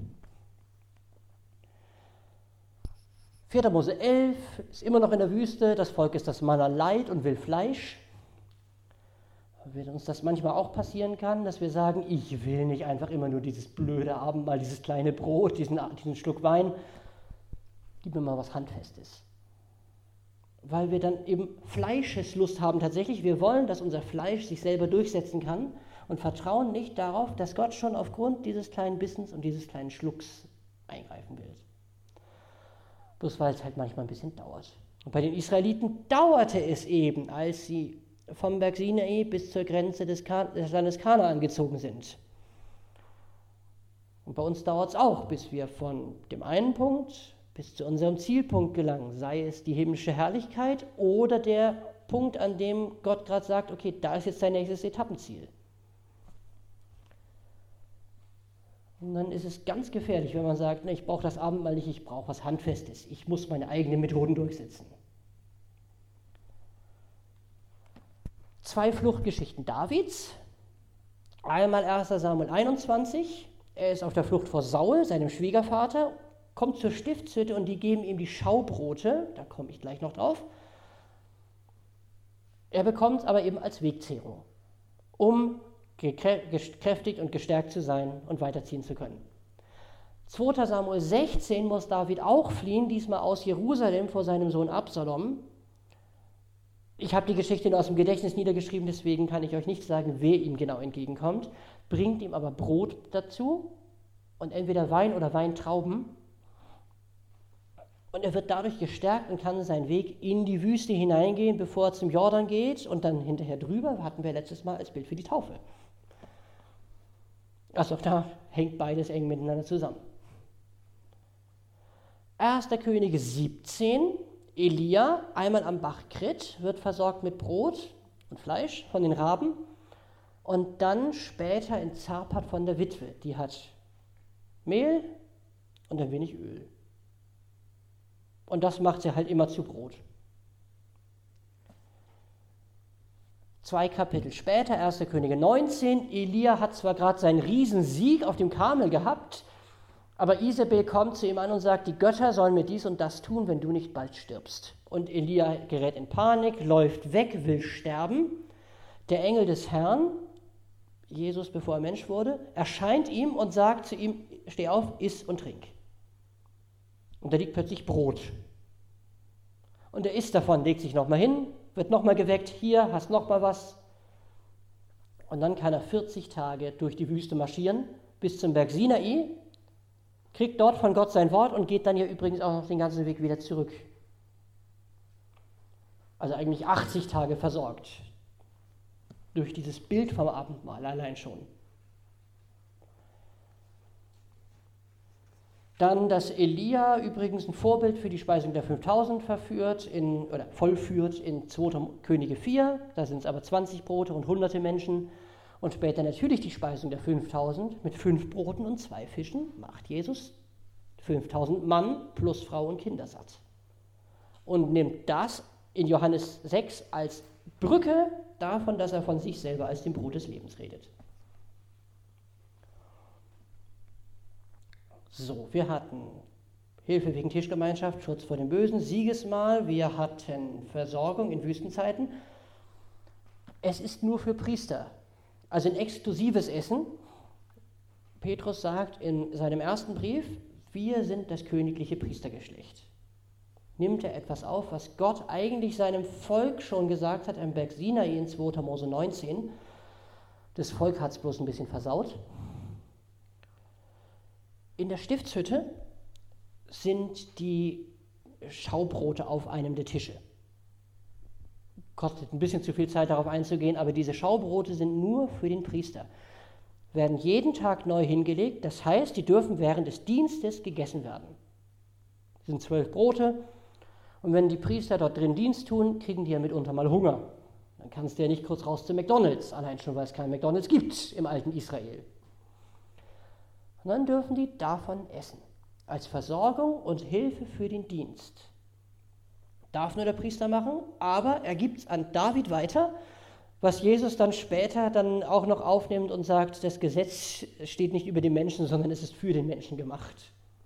Speaker 1: vierter Mose elf ist immer noch in der Wüste, das Volk ist das Manna leid und will Fleisch. Wird uns das manchmal auch passieren kann, dass wir sagen, ich will nicht einfach immer nur dieses blöde Abendmahl, dieses kleine Brot, diesen, diesen Schluck Wein, gib mir mal was Handfestes. weil wir dann eben Fleischeslust haben tatsächlich. Wir wollen, dass unser Fleisch sich selber durchsetzen kann und vertrauen nicht darauf, dass Gott schon aufgrund dieses kleinen Bissens und dieses kleinen Schlucks eingreifen will. Bloß weil es halt manchmal ein bisschen dauert. Und bei den Israeliten dauerte es eben, als sie vom Berg Sinai bis zur Grenze des, kan- des Landes Kanaan gezogen sind. Und bei uns dauert es auch, bis wir von dem einen Punkt bis zu unserem Zielpunkt gelangen, sei es die himmlische Herrlichkeit oder der Punkt, an dem Gott gerade sagt, okay, da ist jetzt dein nächstes Etappenziel. Und dann ist es ganz gefährlich, wenn man sagt, ne, ich brauche das Abendmahl nicht, ich brauche was Handfestes, ich muss meine eigenen Methoden durchsetzen. Zwei Fluchtgeschichten Davids, einmal erster Samuel einundzwanzig, er ist auf der Flucht vor Saul, seinem Schwiegervater, kommt zur Stiftshütte und die geben ihm die Schaubrote, da komme ich gleich noch drauf. Er bekommt es aber eben als Wegzehrung, um gekräftigt und gestärkt zu sein und weiterziehen zu können. zweiter Samuel sechzehn muss David auch fliehen, diesmal aus Jerusalem vor seinem Sohn Absalom. Ich habe die Geschichte nur aus dem Gedächtnis niedergeschrieben, deswegen kann ich euch nicht sagen, wer ihm genau entgegenkommt, bringt ihm aber Brot dazu und entweder Wein oder Weintrauben. Und er wird dadurch gestärkt und kann seinen Weg in die Wüste hineingehen, bevor er zum Jordan geht und dann hinterher drüber, hatten wir letztes Mal als Bild für die Taufe. Also da hängt beides eng miteinander zusammen. erster Könige siebzehn, Elia, einmal am Bach Krit, wird versorgt mit Brot und Fleisch von den Raben und dann später in Zarpat von der Witwe. Die hat Mehl und ein wenig Öl. Und das macht sie halt immer zu Brot. Zwei Kapitel später, erster Könige neunzehn, Elia hat zwar gerade seinen Riesensieg auf dem Karmel gehabt, aber Isabel kommt zu ihm an und sagt, die Götter sollen mir dies und das tun, wenn du nicht bald stirbst. Und Elia gerät in Panik, läuft weg, will sterben. Der Engel des Herrn, Jesus, bevor er Mensch wurde, erscheint ihm und sagt zu ihm, steh auf, iss und trink. Und da liegt plötzlich Brot. Und er isst davon, legt sich nochmal hin, wird nochmal geweckt, hier, hast nochmal was. Und dann kann er vierzig Tage durch die Wüste marschieren, bis zum Berg Sinai, kriegt dort von Gott sein Wort und geht dann ja übrigens auch noch den ganzen Weg wieder zurück. Also eigentlich achtzig Tage versorgt. Durch dieses Bild vom Abendmahl allein schon. Dann, dass Elia übrigens ein Vorbild für die Speisung der fünftausend verführt in, oder vollführt in zweiter Könige vier, da sind es aber zwanzig Brote und hunderte Menschen. Und später natürlich die Speisung der fünftausend mit fünf Broten und zwei Fischen macht Jesus fünftausend Mann plus Frau und Kinder satt. Und nimmt das in Johannes sechs als Brücke davon, dass er von sich selber als dem Brot des Lebens redet. So, wir hatten Hilfe wegen Tischgemeinschaft, Schutz vor dem Bösen, Siegesmahl, wir hatten Versorgung in Wüstenzeiten. Es ist nur für Priester, also ein exklusives Essen. Petrus sagt in seinem ersten Brief, wir sind das königliche Priestergeschlecht. Nimmt er etwas auf, was Gott eigentlich seinem Volk schon gesagt hat am Berg Sinai in zweiter Mose neunzehn. Das Volk hat es bloß ein bisschen versaut. In der Stiftshütte sind die Schaubrote auf einem der Tische. Kostet ein bisschen zu viel Zeit, darauf einzugehen, aber diese Schaubrote sind nur für den Priester. Werden jeden Tag neu hingelegt, das heißt, die dürfen während des Dienstes gegessen werden. Das sind zwölf Brote und wenn die Priester dort drin Dienst tun, kriegen die ja mitunter mal Hunger. Dann kannst du ja nicht kurz raus zu McDonald's, allein schon, weil es kein McDonald's gibt im alten Israel. Und dann dürfen die davon essen, als Versorgung und Hilfe für den Dienst. Darf nur der Priester machen, aber er gibt es an David weiter, was Jesus dann später dann auch noch aufnimmt und sagt, das Gesetz steht nicht über den Menschen, sondern es ist für den Menschen gemacht.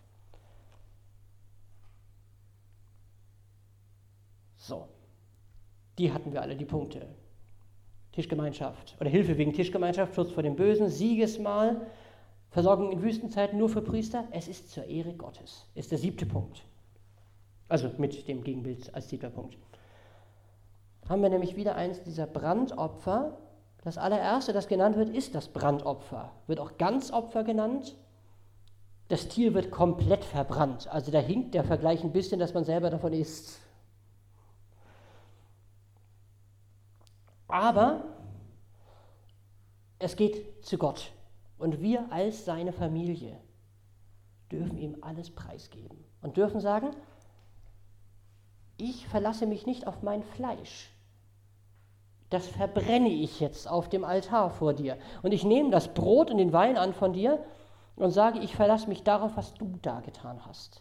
Speaker 1: So, die hatten wir alle, die Punkte. Tischgemeinschaft oder Hilfe wegen Tischgemeinschaft, Schutz vor dem Bösen, Siegesmahl, Versorgung in Wüstenzeiten nur für Priester, es ist zur Ehre Gottes, ist der siebte Punkt. Also mit dem Gegenbild als siebter Punkt. haben wir nämlich wieder eins dieser Brandopfer. Das allererste, das genannt wird, ist das Brandopfer. Wird auch Ganzopfer genannt. Das Tier wird komplett verbrannt. Also da hinkt der Vergleich ein bisschen, dass man selber davon isst. Aber es geht zu Gott. Und wir als seine Familie dürfen ihm alles preisgeben. Und dürfen sagen, ich verlasse mich nicht auf mein Fleisch. Das verbrenne ich jetzt auf dem Altar vor dir. Und ich nehme das Brot und den Wein an von dir und sage, ich verlasse mich darauf, was du da getan hast.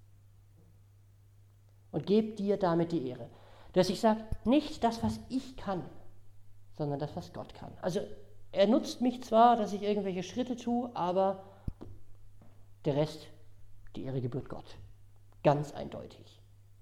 Speaker 1: Und gebe dir damit die Ehre. Dass ich sage, nicht das, was ich kann, sondern das, was Gott kann. Also er nutzt mich zwar, dass ich irgendwelche Schritte tue, aber der Rest, die Ehre gebührt Gott. Ganz eindeutig.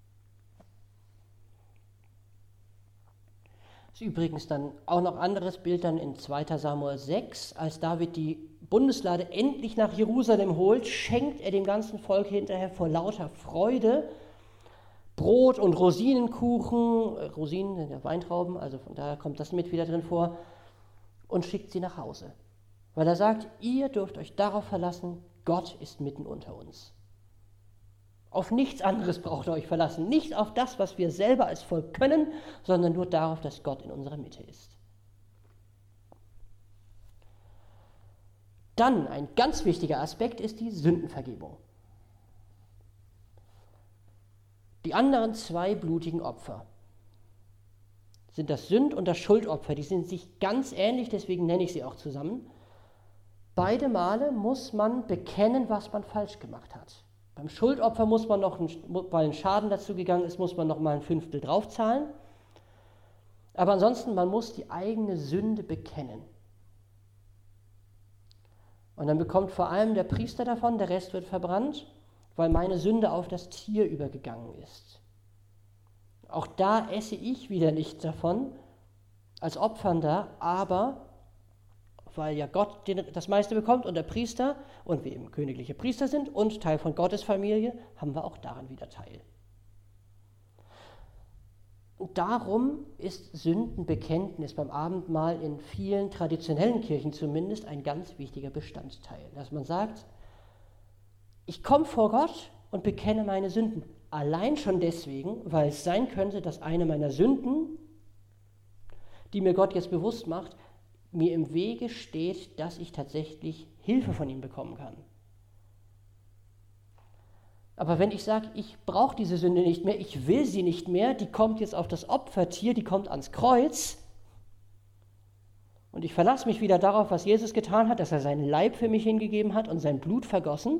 Speaker 1: Das ist übrigens dann auch noch ein anderes Bild dann in zweiter Samuel sechs, als David die Bundeslade endlich nach Jerusalem holt, schenkt er dem ganzen Volk hinterher vor lauter Freude Brot und Rosinenkuchen, Rosinen sind ja Weintrauben, also von daher kommt das mit wieder drin vor, und schickt sie nach Hause. Weil er sagt, ihr dürft euch darauf verlassen, Gott ist mitten unter uns. Auf nichts anderes braucht ihr euch verlassen, nicht auf das, was wir selber als Volk können, sondern nur darauf, dass Gott in unserer Mitte ist. Dann ein ganz wichtiger Aspekt ist die Sündenvergebung. Die anderen zwei blutigen Opfer sind das Sünd- und das Schuldopfer. Die sind sich ganz ähnlich, deswegen nenne ich sie auch zusammen. Beide Male muss man bekennen, was man falsch gemacht hat. Beim Schuldopfer muss man noch, weil ein Schaden dazu gegangen ist, muss man noch mal ein Fünftel draufzahlen. Aber ansonsten, man muss die eigene Sünde bekennen. Und dann bekommt vor allem der Priester davon, der Rest wird verbrannt, weil meine Sünde auf das Tier übergegangen ist. Auch da esse ich wieder nichts davon, als Opfernder, aber weil ja Gott den, das meiste bekommt und der Priester und wir eben königliche Priester sind und Teil von Gottes Familie, haben wir auch daran wieder Teil. Und darum ist Sündenbekenntnis beim Abendmahl in vielen traditionellen Kirchen zumindest ein ganz wichtiger Bestandteil, dass man sagt, ich komme vor Gott und bekenne meine Sünden. Allein schon deswegen, weil es sein könnte, dass eine meiner Sünden, die mir Gott jetzt bewusst macht, mir im Wege steht, dass ich tatsächlich Hilfe von ihm bekommen kann. Aber wenn ich sage, ich brauche diese Sünde nicht mehr, ich will sie nicht mehr, die kommt jetzt auf das Opfertier, die kommt ans Kreuz und ich verlasse mich wieder darauf, was Jesus getan hat, dass er seinen Leib für mich hingegeben hat und sein Blut vergossen,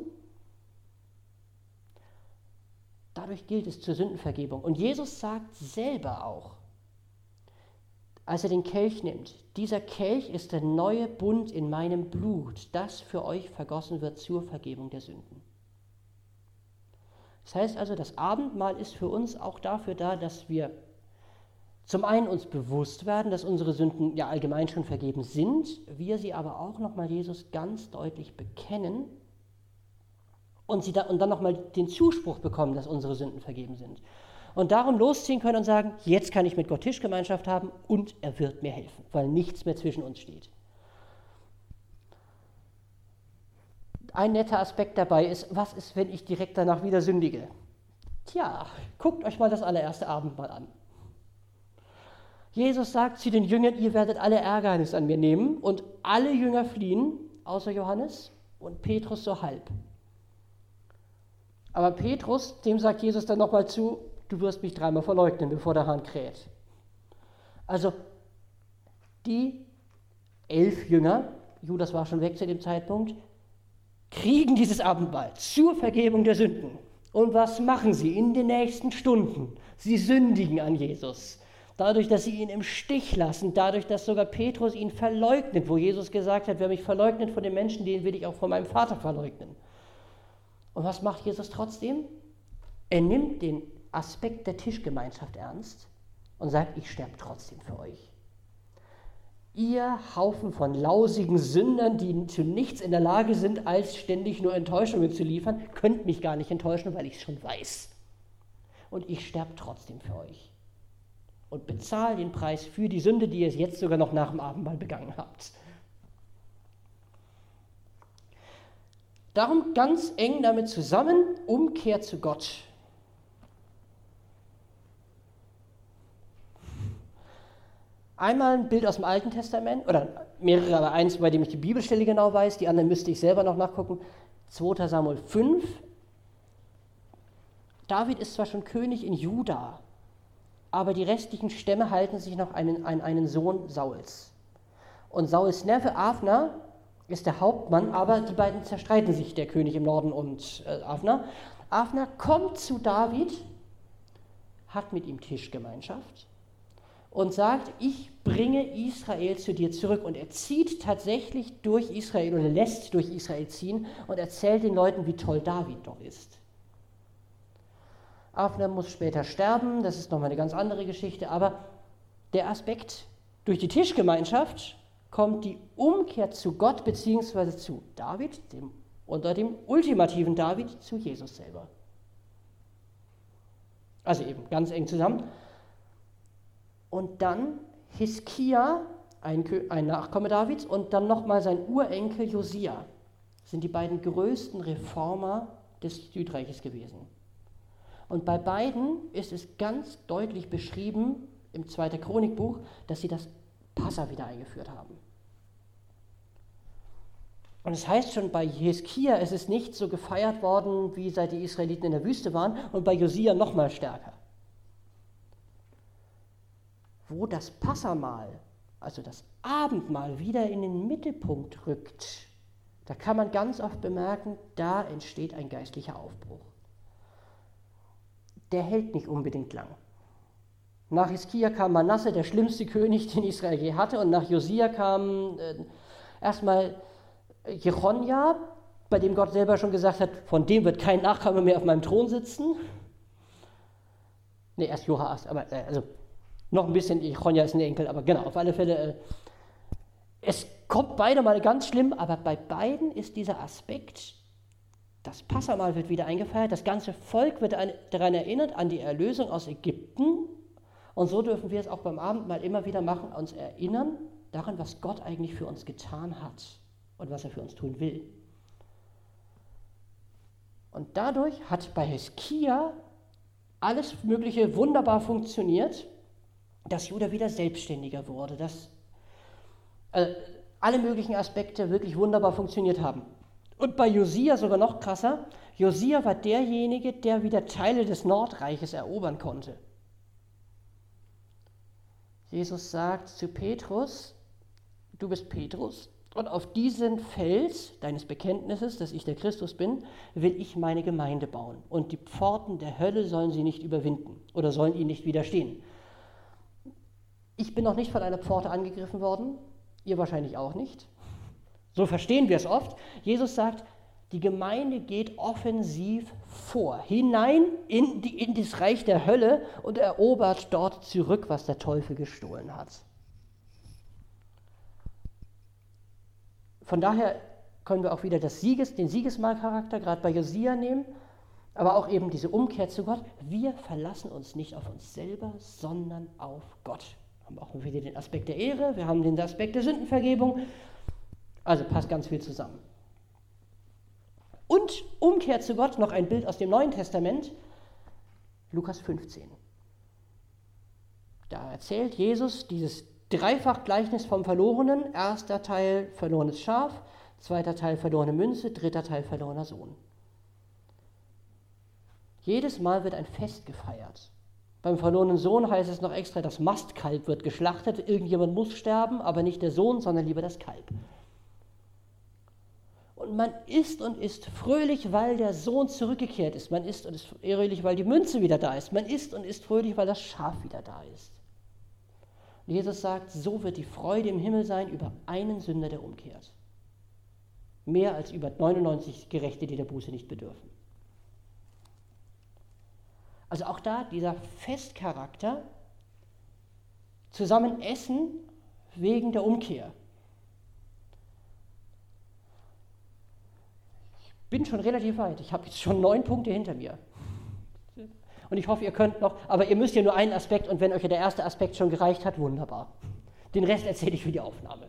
Speaker 1: dadurch gilt es zur Sündenvergebung. Und Jesus sagt selber auch, als er den Kelch nimmt, dieser Kelch ist der neue Bund in meinem Blut, das für euch vergossen wird zur Vergebung der Sünden. Das heißt also, das Abendmahl ist für uns auch dafür da, dass wir zum einen uns bewusst werden, dass unsere Sünden ja allgemein schon vergeben sind, wir sie aber auch nochmal Jesus ganz deutlich bekennen und, sie da, und dann nochmal den Zuspruch bekommen, dass unsere Sünden vergeben sind. Und darum losziehen können und sagen, jetzt kann ich mit Gott Tischgemeinschaft haben und er wird mir helfen, weil nichts mehr zwischen uns steht. Ein netter Aspekt dabei ist, was ist, wenn ich direkt danach wieder sündige? Tja, guckt euch mal das allererste Abendmahl an. Jesus sagt zu den Jüngern, ihr werdet alle Ärgernis an mir nehmen und alle Jünger fliehen, außer Johannes und Petrus so halb. Aber Petrus, dem sagt Jesus dann nochmal zu, du wirst mich dreimal verleugnen, bevor der Hahn kräht. Also die elf Jünger, Judas war schon weg zu dem Zeitpunkt, kriegen dieses Abendmahl zur Vergebung der Sünden. Und was machen sie in den nächsten Stunden? Sie sündigen an Jesus. Dadurch, dass sie ihn im Stich lassen, dadurch, dass sogar Petrus ihn verleugnet, wo Jesus gesagt hat, wer mich verleugnet von den Menschen, den will ich auch von meinem Vater verleugnen. Und was macht Jesus trotzdem? Er nimmt den Aspekt der Tischgemeinschaft ernst und sagt, ich sterbe trotzdem für euch. Ihr Haufen von lausigen Sündern, die zu nichts in der Lage sind, als ständig nur Enttäuschungen zu liefern, könnt mich gar nicht enttäuschen, weil ich es schon weiß. Und ich sterbe trotzdem für euch. und bezahl den Preis für die Sünde, die ihr jetzt sogar noch nach dem Abendmahl begangen habt. Darum ganz eng damit zusammen, Umkehr zu Gott. Einmal ein Bild aus dem Alten Testament, oder mehrere, aber eins, bei dem ich die Bibelstelle genau weiß, die anderen müsste ich selber noch nachgucken. zweiter Samuel fünf. David ist zwar schon König in Juda, aber die restlichen Stämme halten sich noch einen, an einen Sohn Sauls. Und Sauls Neffe Avner ist der Hauptmann, aber die beiden zerstreiten sich, der König im Norden und äh, Avner. Avner kommt zu David, hat mit ihm Tischgemeinschaft und sagt, ich bringe Israel zu dir zurück. Und er zieht tatsächlich durch Israel oder lässt durch Israel ziehen und erzählt den Leuten, wie toll David doch ist. Avner muss später sterben, das ist nochmal eine ganz andere Geschichte, aber der Aspekt, durch die Tischgemeinschaft kommt die Umkehr zu Gott bzw. zu David, dem, unter dem ultimativen David, zu Jesus selber. Also eben ganz eng zusammen. Und dann Hiskia, ein, ein Nachkomme Davids, und dann nochmal sein Urenkel Josia, sind die beiden größten Reformer des Südreiches gewesen. Und bei beiden ist es ganz deutlich beschrieben im zweiten Chronikbuch, dass sie das Passa wieder eingeführt haben. Und es heißt schon, bei Hiskia ist es nicht so gefeiert worden, wie seit die Israeliten in der Wüste waren, und bei Josia noch mal stärker. Wo das Passamahl, also das Abendmahl, wieder in den Mittelpunkt rückt, da kann man ganz oft bemerken, da entsteht ein geistlicher Aufbruch. Der hält nicht unbedingt lang. Nach Hiskia kam Manasse, der schlimmste König, den Israel je hatte, und nach Josia kam äh, erstmal Jechonja, bei dem Gott selber schon gesagt hat, von dem wird kein Nachkomme mehr auf meinem Thron sitzen. Ne, erst Joas, aber äh, also noch ein bisschen, Jechonja ist ein Enkel, aber genau, auf alle Fälle, äh, es kommt beide mal ganz schlimm, aber bei beiden ist dieser Aspekt, das Passamahl wird wieder eingefeiert, das ganze Volk wird daran erinnert, an die Erlösung aus Ägypten, und so dürfen wir es auch beim Abendmahl immer wieder machen, uns erinnern daran, was Gott eigentlich für uns getan hat und was er für uns tun will. Und dadurch hat bei Hiskia alles Mögliche wunderbar funktioniert, dass Juda wieder selbstständiger wurde, dass äh, alle möglichen Aspekte wirklich wunderbar funktioniert haben. Und bei Josia sogar noch krasser, Josia war derjenige, der wieder Teile des Nordreiches erobern konnte. Jesus sagt zu Petrus, du bist Petrus, und auf diesen Fels deines Bekenntnisses, dass ich der Christus bin, will ich meine Gemeinde bauen. Und die Pforten der Hölle sollen sie nicht überwinden oder sollen ihnen nicht widerstehen. Ich bin noch nicht von einer Pforte angegriffen worden, ihr wahrscheinlich auch nicht. So verstehen wir es oft. Jesus sagt, die Gemeinde geht offensiv vor, hinein in, die, in das Reich der Hölle und erobert dort zurück, was der Teufel gestohlen hat. Von daher können wir auch wieder das Sieges, den Siegesmahlcharakter gerade bei Josia nehmen, aber auch eben diese Umkehr zu Gott. Wir verlassen uns nicht auf uns selber, sondern auf Gott. Wir haben auch wieder den Aspekt der Ehre, wir haben den Aspekt der Sündenvergebung. Also passt ganz viel zusammen. Und Umkehr zu Gott, noch ein Bild aus dem Neuen Testament, Lukas fünfzehn. Da erzählt Jesus dieses Dreifachgleichnis vom Verlorenen. Erster Teil verlorenes Schaf, zweiter Teil verlorene Münze, dritter Teil verlorener Sohn. Jedes Mal wird ein Fest gefeiert. Beim verlorenen Sohn heißt es noch extra, das Mastkalb wird geschlachtet. Irgendjemand muss sterben, aber nicht der Sohn, sondern lieber das Kalb. Und man isst und isst fröhlich, weil der Sohn zurückgekehrt ist. Man isst und ist fröhlich, weil die Münze wieder da ist. Man isst und isst fröhlich, weil das Schaf wieder da ist. Und Jesus sagt, so wird die Freude im Himmel sein über einen Sünder, der umkehrt. Mehr als über neunundneunzig Gerechte, die der Buße nicht bedürfen. Also auch da dieser Festcharakter, zusammen essen wegen der Umkehr. Ich bin schon relativ weit, ich habe jetzt schon neun Punkte hinter mir. und ich hoffe, ihr könnt noch, aber ihr müsst ja nur einen Aspekt und wenn euch ja der erste Aspekt schon gereicht hat, wunderbar. Den Rest erzähle ich für die Aufnahme.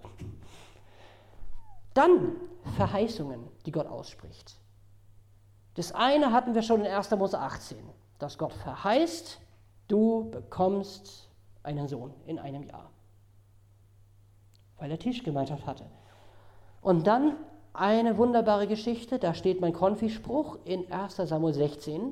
Speaker 1: Dann Verheißungen, die Gott ausspricht. Das eine hatten wir schon in erster Mose achtzehn, dass Gott verheißt, du bekommst einen Sohn in einem Jahr, weil er Tischgemeinschaft hatte. Und dann eine wunderbare Geschichte, da steht mein Konfispruch in erster Samuel sechzehn.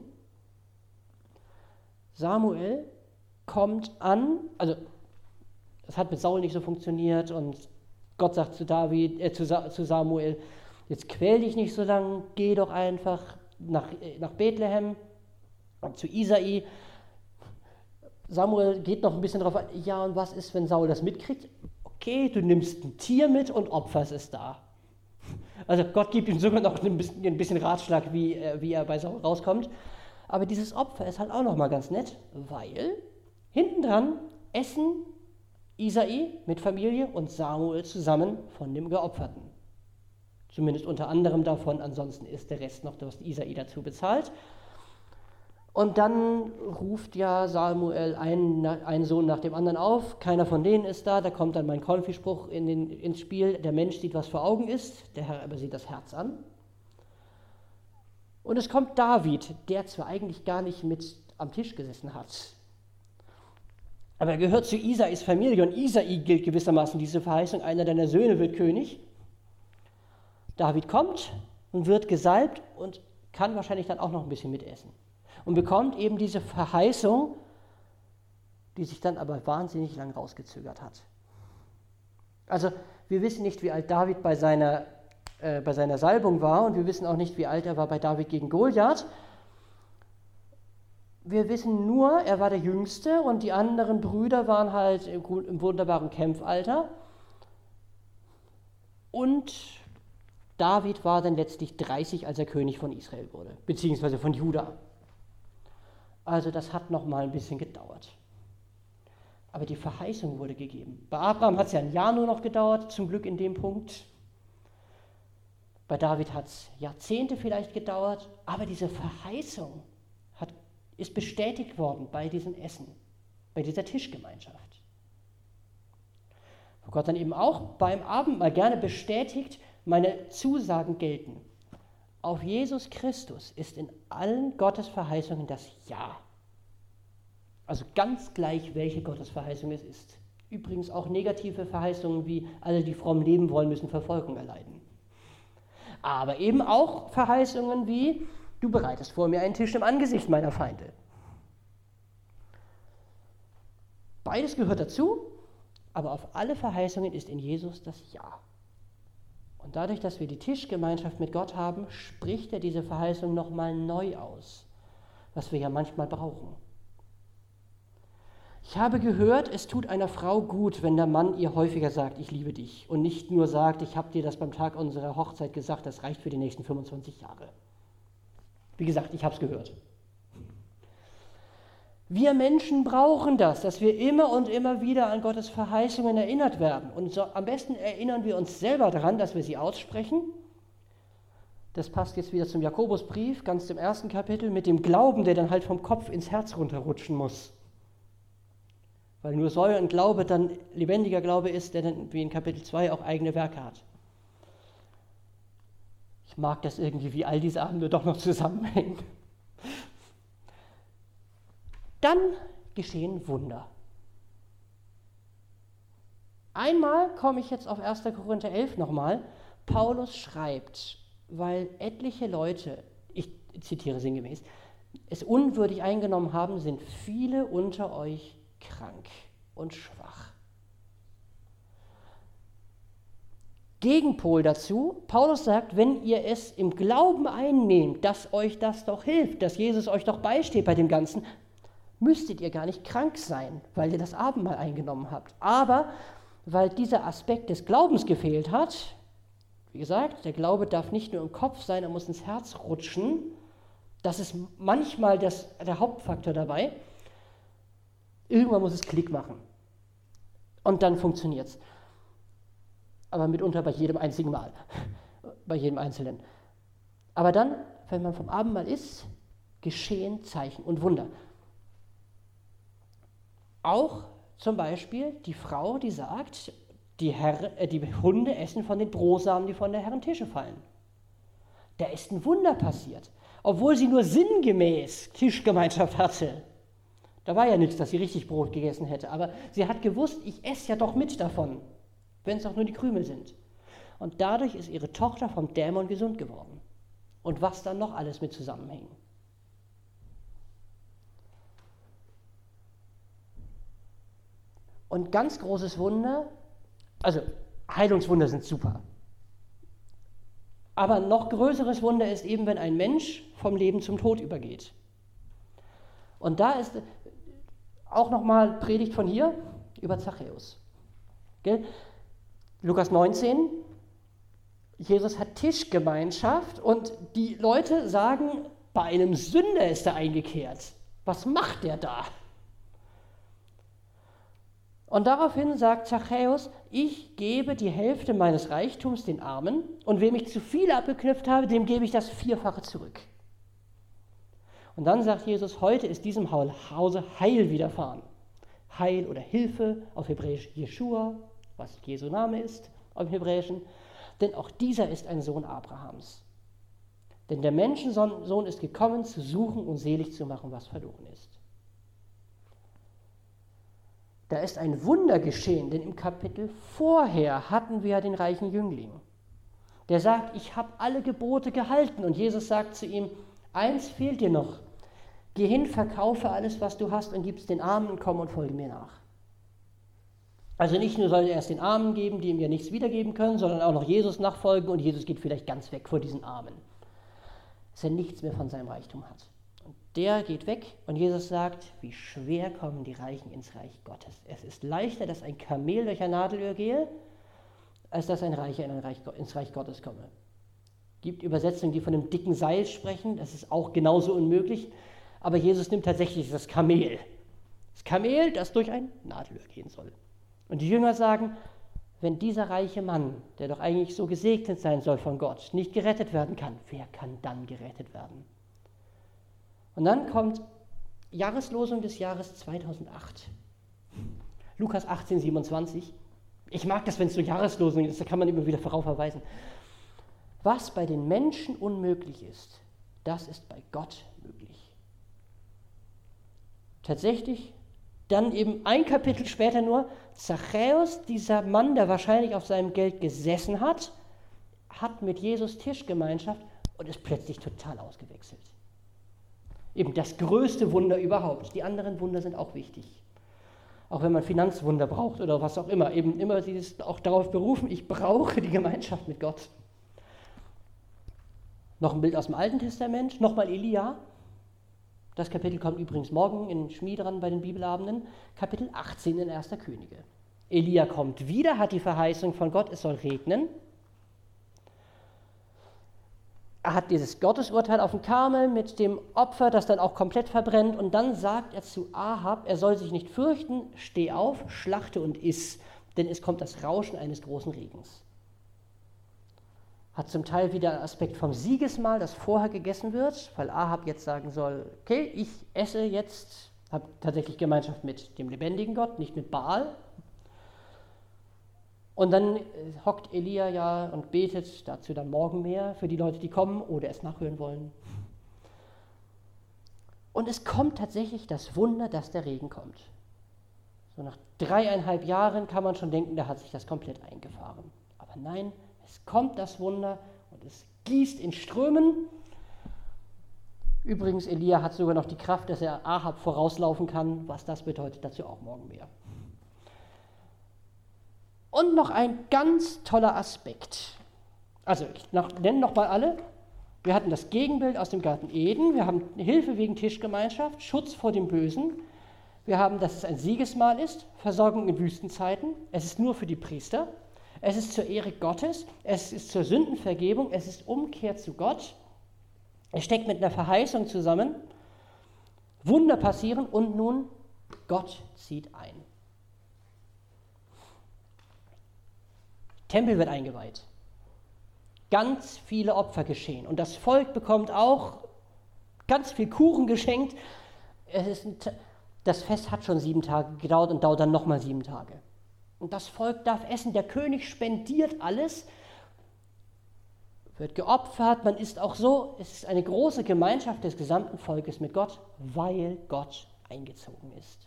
Speaker 1: Samuel kommt an, also das hat mit Saul nicht so funktioniert und Gott sagt zu David, äh, zu, Sa- zu Samuel, jetzt quäl dich nicht so lang, geh doch einfach nach, äh, nach Bethlehem und zu Isai. Samuel geht noch ein bisschen drauf ein, ja und was ist, wenn Saul das mitkriegt? Okay, du nimmst ein Tier mit und opferst es da. Also Gott gibt ihm sogar noch ein bisschen, ein bisschen Ratschlag, wie, äh, wie er bei Saul rauskommt. Aber dieses Opfer ist halt auch nochmal ganz nett, weil hinten dran essen Isai mit Familie und Samuel zusammen von dem Geopferten. Zumindest unter anderem davon, ansonsten ist der Rest noch, was Isai dazu bezahlt. Und dann ruft ja Samuel einen, einen Sohn nach dem anderen auf, keiner von denen ist da, da kommt dann mein Konfispruch in den, ins Spiel, der Mensch sieht, was vor Augen ist, der Herr aber sieht das Herz an. Und es kommt David, der zwar eigentlich gar nicht mit am Tisch gesessen hat, aber er gehört zu Isais Familie und Isai gilt gewissermaßen diese Verheißung, einer deiner Söhne wird König. David kommt und wird gesalbt und kann wahrscheinlich dann auch noch ein bisschen mitessen. Und bekommt eben diese Verheißung, die sich dann aber wahnsinnig lang rausgezögert hat. Also wir wissen nicht, wie alt David bei seiner, äh, bei seiner Salbung war und wir wissen auch nicht, wie alt er war bei David gegen Goliath. Wir wissen nur, er war der Jüngste und die anderen Brüder waren halt im, im wunderbaren Kämpfalter. Und David war dann letztlich dreißig, als er König von Israel wurde, beziehungsweise von Juda. Also das hat noch mal ein bisschen gedauert. Aber die Verheißung wurde gegeben. Bei Abraham hat es ja ein Jahr nur noch gedauert, zum Glück in dem Punkt. Bei David hat es Jahrzehnte vielleicht gedauert, aber diese Verheißung hat, ist bestätigt worden bei diesem Essen, bei dieser Tischgemeinschaft. Wo Gott dann eben auch beim Abendmahl gerne bestätigt, meine Zusagen gelten. Auf Jesus Christus ist in allen Gottes Verheißungen das Ja. Also ganz gleich, welche Gottes Verheißung es ist. Übrigens auch negative Verheißungen wie alle, die fromm leben wollen, müssen Verfolgung erleiden. Aber eben auch Verheißungen wie, du bereitest vor mir einen Tisch im Angesicht meiner Feinde. Beides gehört dazu, aber auf alle Verheißungen ist in Jesus das Ja. Und dadurch, dass wir die Tischgemeinschaft mit Gott haben, spricht er diese Verheißung nochmal neu aus, was wir ja manchmal brauchen. Ich habe gehört, es tut einer Frau gut, wenn der Mann ihr häufiger sagt, ich liebe dich, und nicht nur sagt, ich habe dir das beim Tag unserer Hochzeit gesagt, das reicht für die nächsten fünfundzwanzig Jahre. Wie gesagt, ich habe es gehört. Wir Menschen brauchen das, dass wir immer und immer wieder an Gottes Verheißungen erinnert werden. Und so, am besten erinnern wir uns selber daran, dass wir sie aussprechen. Das passt jetzt wieder zum Jakobusbrief, ganz im ersten Kapitel, mit dem Glauben, der dann halt vom Kopf ins Herz runterrutschen muss. Weil nur Säule und Glaube dann lebendiger Glaube ist, der dann wie in Kapitel zwei auch eigene Werke hat. Ich mag das irgendwie, wie all diese Abende doch noch zusammenhängen. Dann geschehen Wunder. Einmal komme ich jetzt auf erster Korinther elf nochmal. Paulus schreibt, weil etliche Leute, ich zitiere sinngemäß, es unwürdig eingenommen haben, sind viele unter euch krank und schwach. Gegenpol dazu, Paulus sagt, wenn ihr es im Glauben einnehmt, dass euch das doch hilft, dass Jesus euch doch beisteht bei dem Ganzen, müsstet ihr gar nicht krank sein, weil ihr das Abendmahl eingenommen habt. Aber weil dieser Aspekt des Glaubens gefehlt hat, wie gesagt, der Glaube darf nicht nur im Kopf sein, er muss ins Herz rutschen. Das ist manchmal das, der Hauptfaktor dabei. Irgendwann muss es Klick machen. Und dann funktioniert es. Aber mitunter bei jedem einzigen Mal. Bei jedem Einzelnen. Aber dann, wenn man vom Abendmahl isst, geschehen Zeichen und Wunder. Auch zum Beispiel die Frau, die sagt, die, Herr, äh, die Hunde essen von den Brosamen, die von der Herren Tische fallen. Da ist ein Wunder passiert, obwohl sie nur sinngemäß Tischgemeinschaft hatte. Da war ja nichts, dass sie richtig Brot gegessen hätte, aber sie hat gewusst, ich esse ja doch mit davon, wenn es auch nur die Krümel sind. Und dadurch ist ihre Tochter vom Dämon gesund geworden. Und was dann noch alles mit zusammenhängt. Und ganz großes Wunder, also Heilungswunder sind super. Aber noch größeres Wunder ist eben, wenn ein Mensch vom Leben zum Tod übergeht. Und da ist auch nochmal Predigt von hier über Zachäus. Gell? Lukas neunzehn, Jesus hat Tischgemeinschaft und die Leute sagen, bei einem Sünder ist er eingekehrt. Was macht der da? Und daraufhin sagt Zachäus, ich gebe die Hälfte meines Reichtums den Armen und wem ich zu viel abgeknüpft habe, dem gebe ich das Vierfache zurück. Und dann sagt Jesus, heute ist diesem Hause Heil widerfahren. Heil oder Hilfe, auf Hebräisch Jeschua, was Jesu Name ist, auf Hebräischen. Denn auch dieser ist ein Sohn Abrahams. Denn der Menschensohn ist gekommen, zu suchen und selig zu machen, was verloren ist. Da ist ein Wunder geschehen, denn im Kapitel vorher hatten wir ja den reichen Jüngling. Der sagt, ich habe alle Gebote gehalten. Und Jesus sagt zu ihm, eins fehlt dir noch. Geh hin, verkaufe alles, was du hast und gib es den Armen und komm und folge mir nach. Also nicht nur soll er es den Armen geben, die ihm ja nichts wiedergeben können, sondern auch noch Jesus nachfolgen und Jesus geht vielleicht ganz weg vor diesen Armen, dass er nichts mehr von seinem Reichtum hat. Und der geht weg und Jesus sagt, wie schwer kommen die Reichen ins Reich Gottes. Es ist leichter, dass ein Kamel durch ein Nadelöhr gehe, als dass ein Reicher in ein Reich, ins Reich Gottes komme. Es gibt Übersetzungen, die von einem dicken Seil sprechen, das ist auch genauso unmöglich, aber Jesus nimmt tatsächlich das Kamel. Das Kamel, das durch ein Nadelöhr gehen soll. Und die Jünger sagen, wenn dieser reiche Mann, der doch eigentlich so gesegnet sein soll von Gott, nicht gerettet werden kann, wer kann dann gerettet werden? Und dann kommt Jahreslosung des Jahres zweitausendacht. Lukas achtzehn, siebenundzwanzig. Ich mag das, wenn es so Jahreslosung ist, da kann man immer wieder darauf verweisen. Was bei den Menschen unmöglich ist, das ist bei Gott möglich. Tatsächlich, dann eben ein Kapitel später nur, Zachäus, dieser Mann, der wahrscheinlich auf seinem Geld gesessen hat, hat mit Jesus Tischgemeinschaft und ist plötzlich total ausgewechselt. Eben das größte Wunder überhaupt. Die anderen Wunder sind auch wichtig. Auch wenn man Finanzwunder braucht oder was auch immer. Eben immer dieses auch darauf berufen, ich brauche die Gemeinschaft mit Gott. Noch ein Bild aus dem Alten Testament, nochmal Elia. Das Kapitel kommt übrigens morgen in Schmied dran bei den Bibelabenden. Kapitel achtzehn in erster Könige. Elia kommt wieder, hat die Verheißung von Gott, es soll regnen. Er hat dieses Gottesurteil auf dem Karmel mit dem Opfer, das dann auch komplett verbrennt. Und dann sagt er zu Ahab, er soll sich nicht fürchten, steh auf, schlachte und iss, denn es kommt das Rauschen eines großen Regens. Hat zum Teil wieder einen Aspekt vom Siegesmahl, das vorher gegessen wird, weil Ahab jetzt sagen soll, okay, ich esse jetzt, habe tatsächlich Gemeinschaft mit dem lebendigen Gott, nicht mit Baal. Und dann hockt Elia ja und betet, dazu dann morgen mehr, für die Leute, die kommen oder es nachhören wollen. Und es kommt tatsächlich das Wunder, dass der Regen kommt. So nach dreieinhalb Jahren kann man schon denken, da hat sich das komplett eingefahren. Aber nein, es kommt das Wunder und es gießt in Strömen. Übrigens, Elia hat sogar noch die Kraft, dass er Ahab vorauslaufen kann. Was das bedeutet, dazu auch morgen mehr. Und noch ein ganz toller Aspekt. Also, ich nenne nochmal alle. Wir hatten das Gegenbild aus dem Garten Eden. Wir haben Hilfe wegen Tischgemeinschaft, Schutz vor dem Bösen. Wir haben, dass es ein Siegesmahl ist, Versorgung in Wüstenzeiten. Es ist nur für die Priester. Es ist zur Ehre Gottes. Es ist zur Sündenvergebung. Es ist Umkehr zu Gott. Es steckt mit einer Verheißung zusammen. Wunder passieren und nun Gott zieht ein. Tempel wird eingeweiht. Ganz viele Opfer geschehen. Und das Volk bekommt auch ganz viel Kuchen geschenkt. Es ist ein, das Fest hat schon sieben Tage gedauert und dauert dann nochmal sieben Tage. Und das Volk darf essen, der König spendiert alles, wird geopfert, man ist auch so, es ist eine große Gemeinschaft des gesamten Volkes mit Gott, weil Gott eingezogen ist.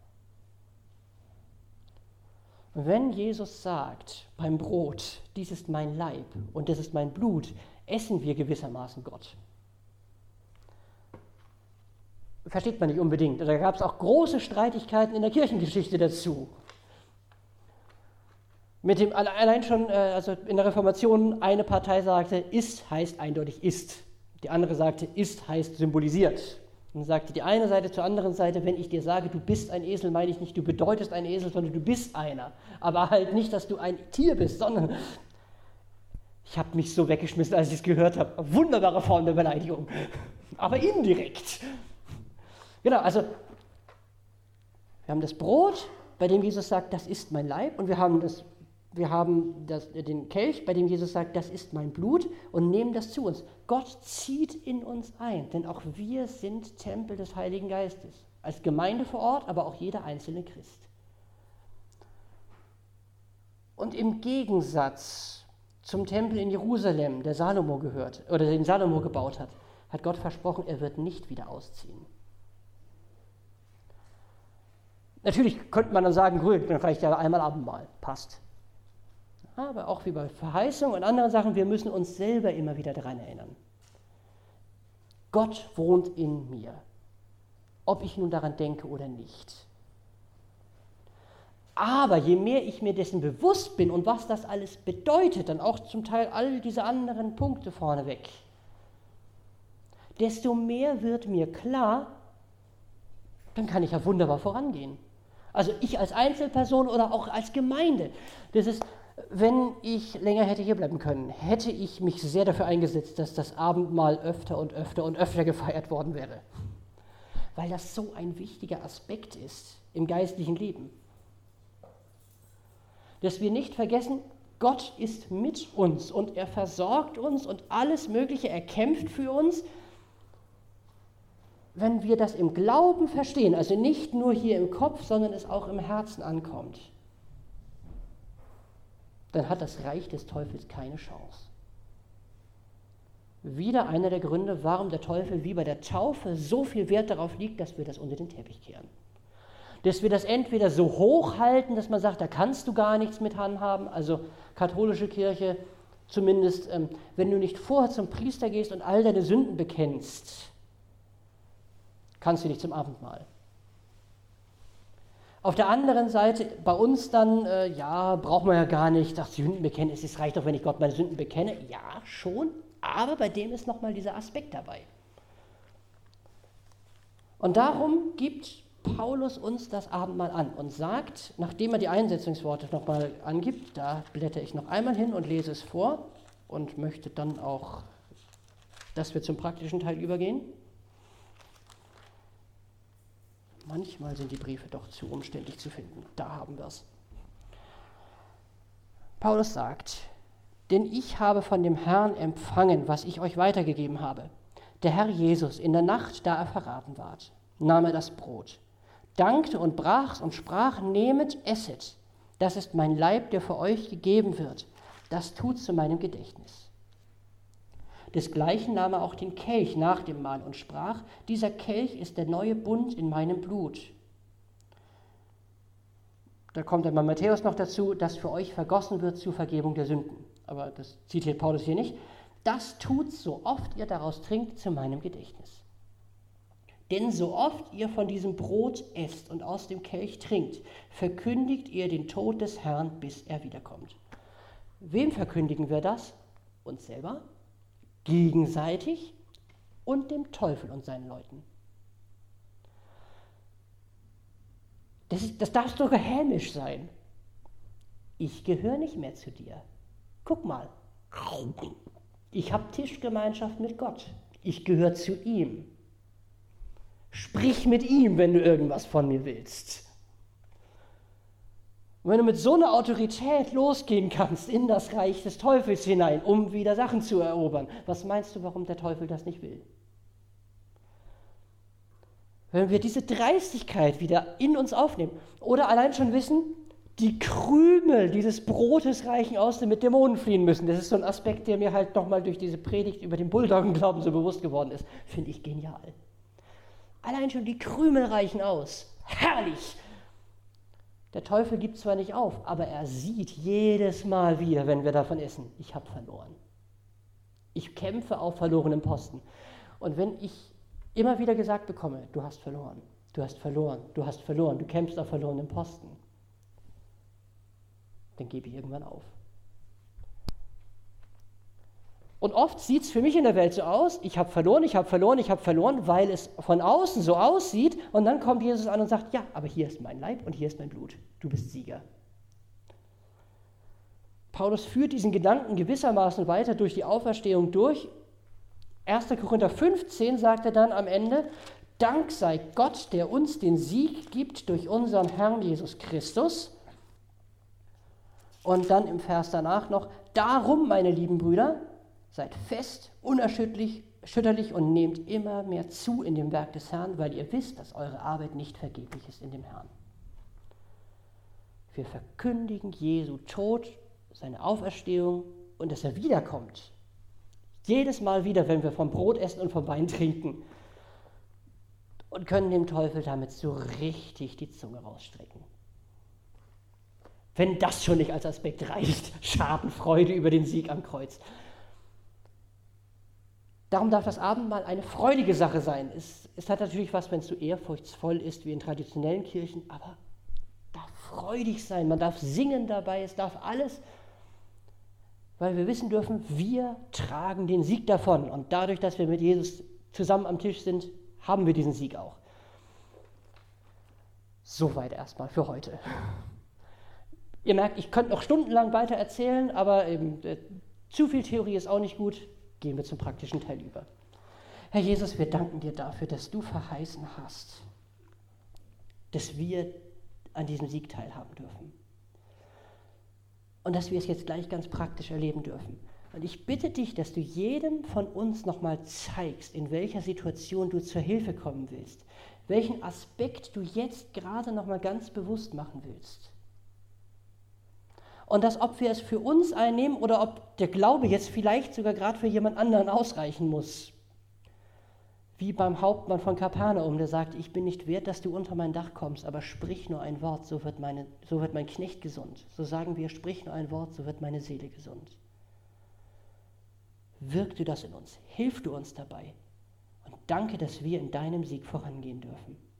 Speaker 1: Und wenn Jesus sagt beim Brot, dies ist mein Leib und das ist mein Blut, essen wir gewissermaßen Gott. Versteht man nicht unbedingt. Da gab es auch große Streitigkeiten in der Kirchengeschichte dazu. Mit dem, allein schon, also in der Reformation, eine Partei sagte, ist heißt eindeutig ist. Die andere sagte, ist heißt symbolisiert. Und dann sagte die eine Seite zur anderen Seite, wenn ich dir sage, du bist ein Esel, meine ich nicht, du bedeutest ein Esel, sondern du bist einer. Aber halt nicht, dass du ein Tier bist, sondern ich habe mich so weggeschmissen, als ich es gehört habe. Wunderbare Form der Beleidigung. Aber indirekt. Genau, also wir haben das Brot, bei dem Jesus sagt, das ist mein Leib, und wir haben, das, wir haben das, den Kelch, bei dem Jesus sagt, das ist mein Blut, und nehmen das zu uns. Gott zieht in uns ein, denn auch wir sind Tempel des Heiligen Geistes, als Gemeinde vor Ort, aber auch jeder einzelne Christ. Und im Gegensatz zum Tempel in Jerusalem, der Salomo gehört, oder den Salomo gebaut hat, hat Gott versprochen, er wird nicht wieder ausziehen. Natürlich könnte man dann sagen, gut, dann reicht ja einmal Abendmahl, passt. Aber auch wie bei Verheißung und anderen Sachen, wir müssen uns selber immer wieder daran erinnern. Gott wohnt in mir, ob ich nun daran denke oder nicht. Aber je mehr ich mir dessen bewusst bin und was das alles bedeutet, dann auch zum Teil all diese anderen Punkte vorneweg, desto mehr wird mir klar, dann kann ich ja wunderbar vorangehen. Also ich als Einzelperson oder auch als Gemeinde. Das ist, wenn ich länger hätte hier bleiben können, hätte ich mich sehr dafür eingesetzt, dass das Abendmahl öfter und öfter und öfter gefeiert worden wäre. Weil das so ein wichtiger Aspekt ist im geistlichen Leben. Dass wir nicht vergessen, Gott ist mit uns und er versorgt uns und alles Mögliche, er kämpft für uns. Wenn wir das im Glauben verstehen, also nicht nur hier im Kopf, sondern es auch im Herzen ankommt, dann hat das Reich des Teufels keine Chance. Wieder einer der Gründe, warum der Teufel wie bei der Taufe so viel Wert darauf liegt, dass wir das unter den Teppich kehren. Dass wir das entweder so hoch halten, dass man sagt, da kannst du gar nichts mit handhaben, also katholische Kirche zumindest, ähm, wenn du nicht vorher zum Priester gehst und all deine Sünden bekennst, kannst du nicht zum Abendmahl. Auf der anderen Seite, bei uns dann, äh, ja, braucht man ja gar nicht, ach, Sünden bekennen, es reicht doch, wenn ich Gott meine Sünden bekenne. Ja, schon, aber bei dem ist nochmal dieser Aspekt dabei. Und darum gibt Paulus uns das Abendmahl an und sagt, nachdem er die Einsetzungsworte nochmal angibt, da blätter ich noch einmal hin und lese es vor und möchte dann auch, dass wir zum praktischen Teil übergehen. Manchmal sind die Briefe doch zu umständlich zu finden. Da haben wir es. Paulus sagt, denn ich habe von dem Herrn empfangen, was ich euch weitergegeben habe. Der Herr Jesus, in der Nacht, da er verraten ward, nahm er das Brot, dankte und brach's und sprach, nehmet, esset. Das ist mein Leib, der für euch gegeben wird. Das tut zu meinem Gedächtnis. Desgleichen nahm er auch den Kelch nach dem Mahl und sprach, dieser Kelch ist der neue Bund in meinem Blut. Da kommt dann bei Matthäus noch dazu, dass für euch vergossen wird zur Vergebung der Sünden. Aber das zitiert Paulus hier nicht. Das tut, so oft ihr daraus trinkt, zu meinem Gedächtnis. Denn so oft ihr von diesem Brot esst und aus dem Kelch trinkt, verkündigt ihr den Tod des Herrn, bis er wiederkommt. Wem verkündigen wir das? Uns selber? Gegenseitig und dem Teufel und seinen Leuten. Das, ist, das darf sogar hämisch sein. Ich gehöre nicht mehr zu dir. Guck mal. Ich habe Tischgemeinschaft mit Gott. Ich gehöre zu ihm. Sprich mit ihm, wenn du irgendwas von mir willst. Und wenn du mit so einer Autorität losgehen kannst in das Reich des Teufels hinein, um wieder Sachen zu erobern, was meinst du, warum der Teufel das nicht will? Wenn wir diese Dreistigkeit wieder in uns aufnehmen oder allein schon wissen, die Krümel dieses Brotes reichen aus, damit Dämonen fliehen müssen. Das ist so ein Aspekt, der mir halt nochmal durch diese Predigt über den Bulldoggenglauben so bewusst geworden ist. Finde ich genial. Allein schon die Krümel reichen aus. Herrlich! Der Teufel gibt zwar nicht auf, aber er sieht jedes Mal wieder, wenn wir davon essen, ich habe verloren. Ich kämpfe auf verlorenem Posten. Und wenn ich immer wieder gesagt bekomme, du hast verloren, du hast verloren, du hast verloren, du kämpfst auf verlorenem Posten, dann gebe ich irgendwann auf. Und oft sieht es für mich in der Welt so aus, ich habe verloren, ich habe verloren, ich habe verloren, weil es von außen so aussieht und dann kommt Jesus an und sagt, ja, aber hier ist mein Leib und hier ist mein Blut, du bist Sieger. Paulus führt diesen Gedanken gewissermaßen weiter durch die Auferstehung durch. erster Korinther fünfzehn sagt er dann am Ende, Dank sei Gott, der uns den Sieg gibt durch unseren Herrn Jesus Christus. Und dann im Vers danach noch, darum, meine lieben Brüder, seid fest, unerschütterlich schütterlich und nehmt immer mehr zu in dem Werk des Herrn, weil ihr wisst, dass eure Arbeit nicht vergeblich ist in dem Herrn. Wir verkündigen Jesu Tod, seine Auferstehung und dass er wiederkommt. Jedes Mal wieder, wenn wir vom Brot essen und vom Wein trinken. Und können dem Teufel damit so richtig die Zunge rausstrecken. Wenn das schon nicht als Aspekt reicht, Schadenfreude über den Sieg am Kreuz. Darum darf das Abendmahl eine freudige Sache sein. Es, es hat natürlich was, wenn es so ehrfurchtsvoll ist wie in traditionellen Kirchen, aber darf freudig sein, man darf singen dabei, es darf alles, weil wir wissen dürfen, wir tragen den Sieg davon. Und dadurch, dass wir mit Jesus zusammen am Tisch sind, haben wir diesen Sieg auch. Soweit erstmal für heute. Ihr merkt, ich könnte noch stundenlang weiter erzählen, aber eben, äh, zu viel Theorie ist auch nicht gut. Gehen wir zum praktischen Teil über. Herr Jesus, wir danken dir dafür, dass du verheißen hast, dass wir an diesem Sieg teilhaben dürfen. Und dass wir es jetzt gleich ganz praktisch erleben dürfen. Und ich bitte dich, dass du jedem von uns nochmal zeigst, in welcher Situation du zur Hilfe kommen willst, welchen Aspekt du jetzt gerade nochmal ganz bewusst machen willst. Und dass, ob wir es für uns einnehmen oder ob der Glaube jetzt vielleicht sogar gerade für jemand anderen ausreichen muss. Wie beim Hauptmann von Kapernaum, der sagt, ich bin nicht wert, dass du unter mein Dach kommst, aber sprich nur ein Wort, so wird, meine, so wird mein Knecht gesund. So sagen wir, sprich nur ein Wort, so wird meine Seele gesund. Wirk du das in uns, hilf du uns dabei und danke, dass wir in deinem Sieg vorangehen dürfen.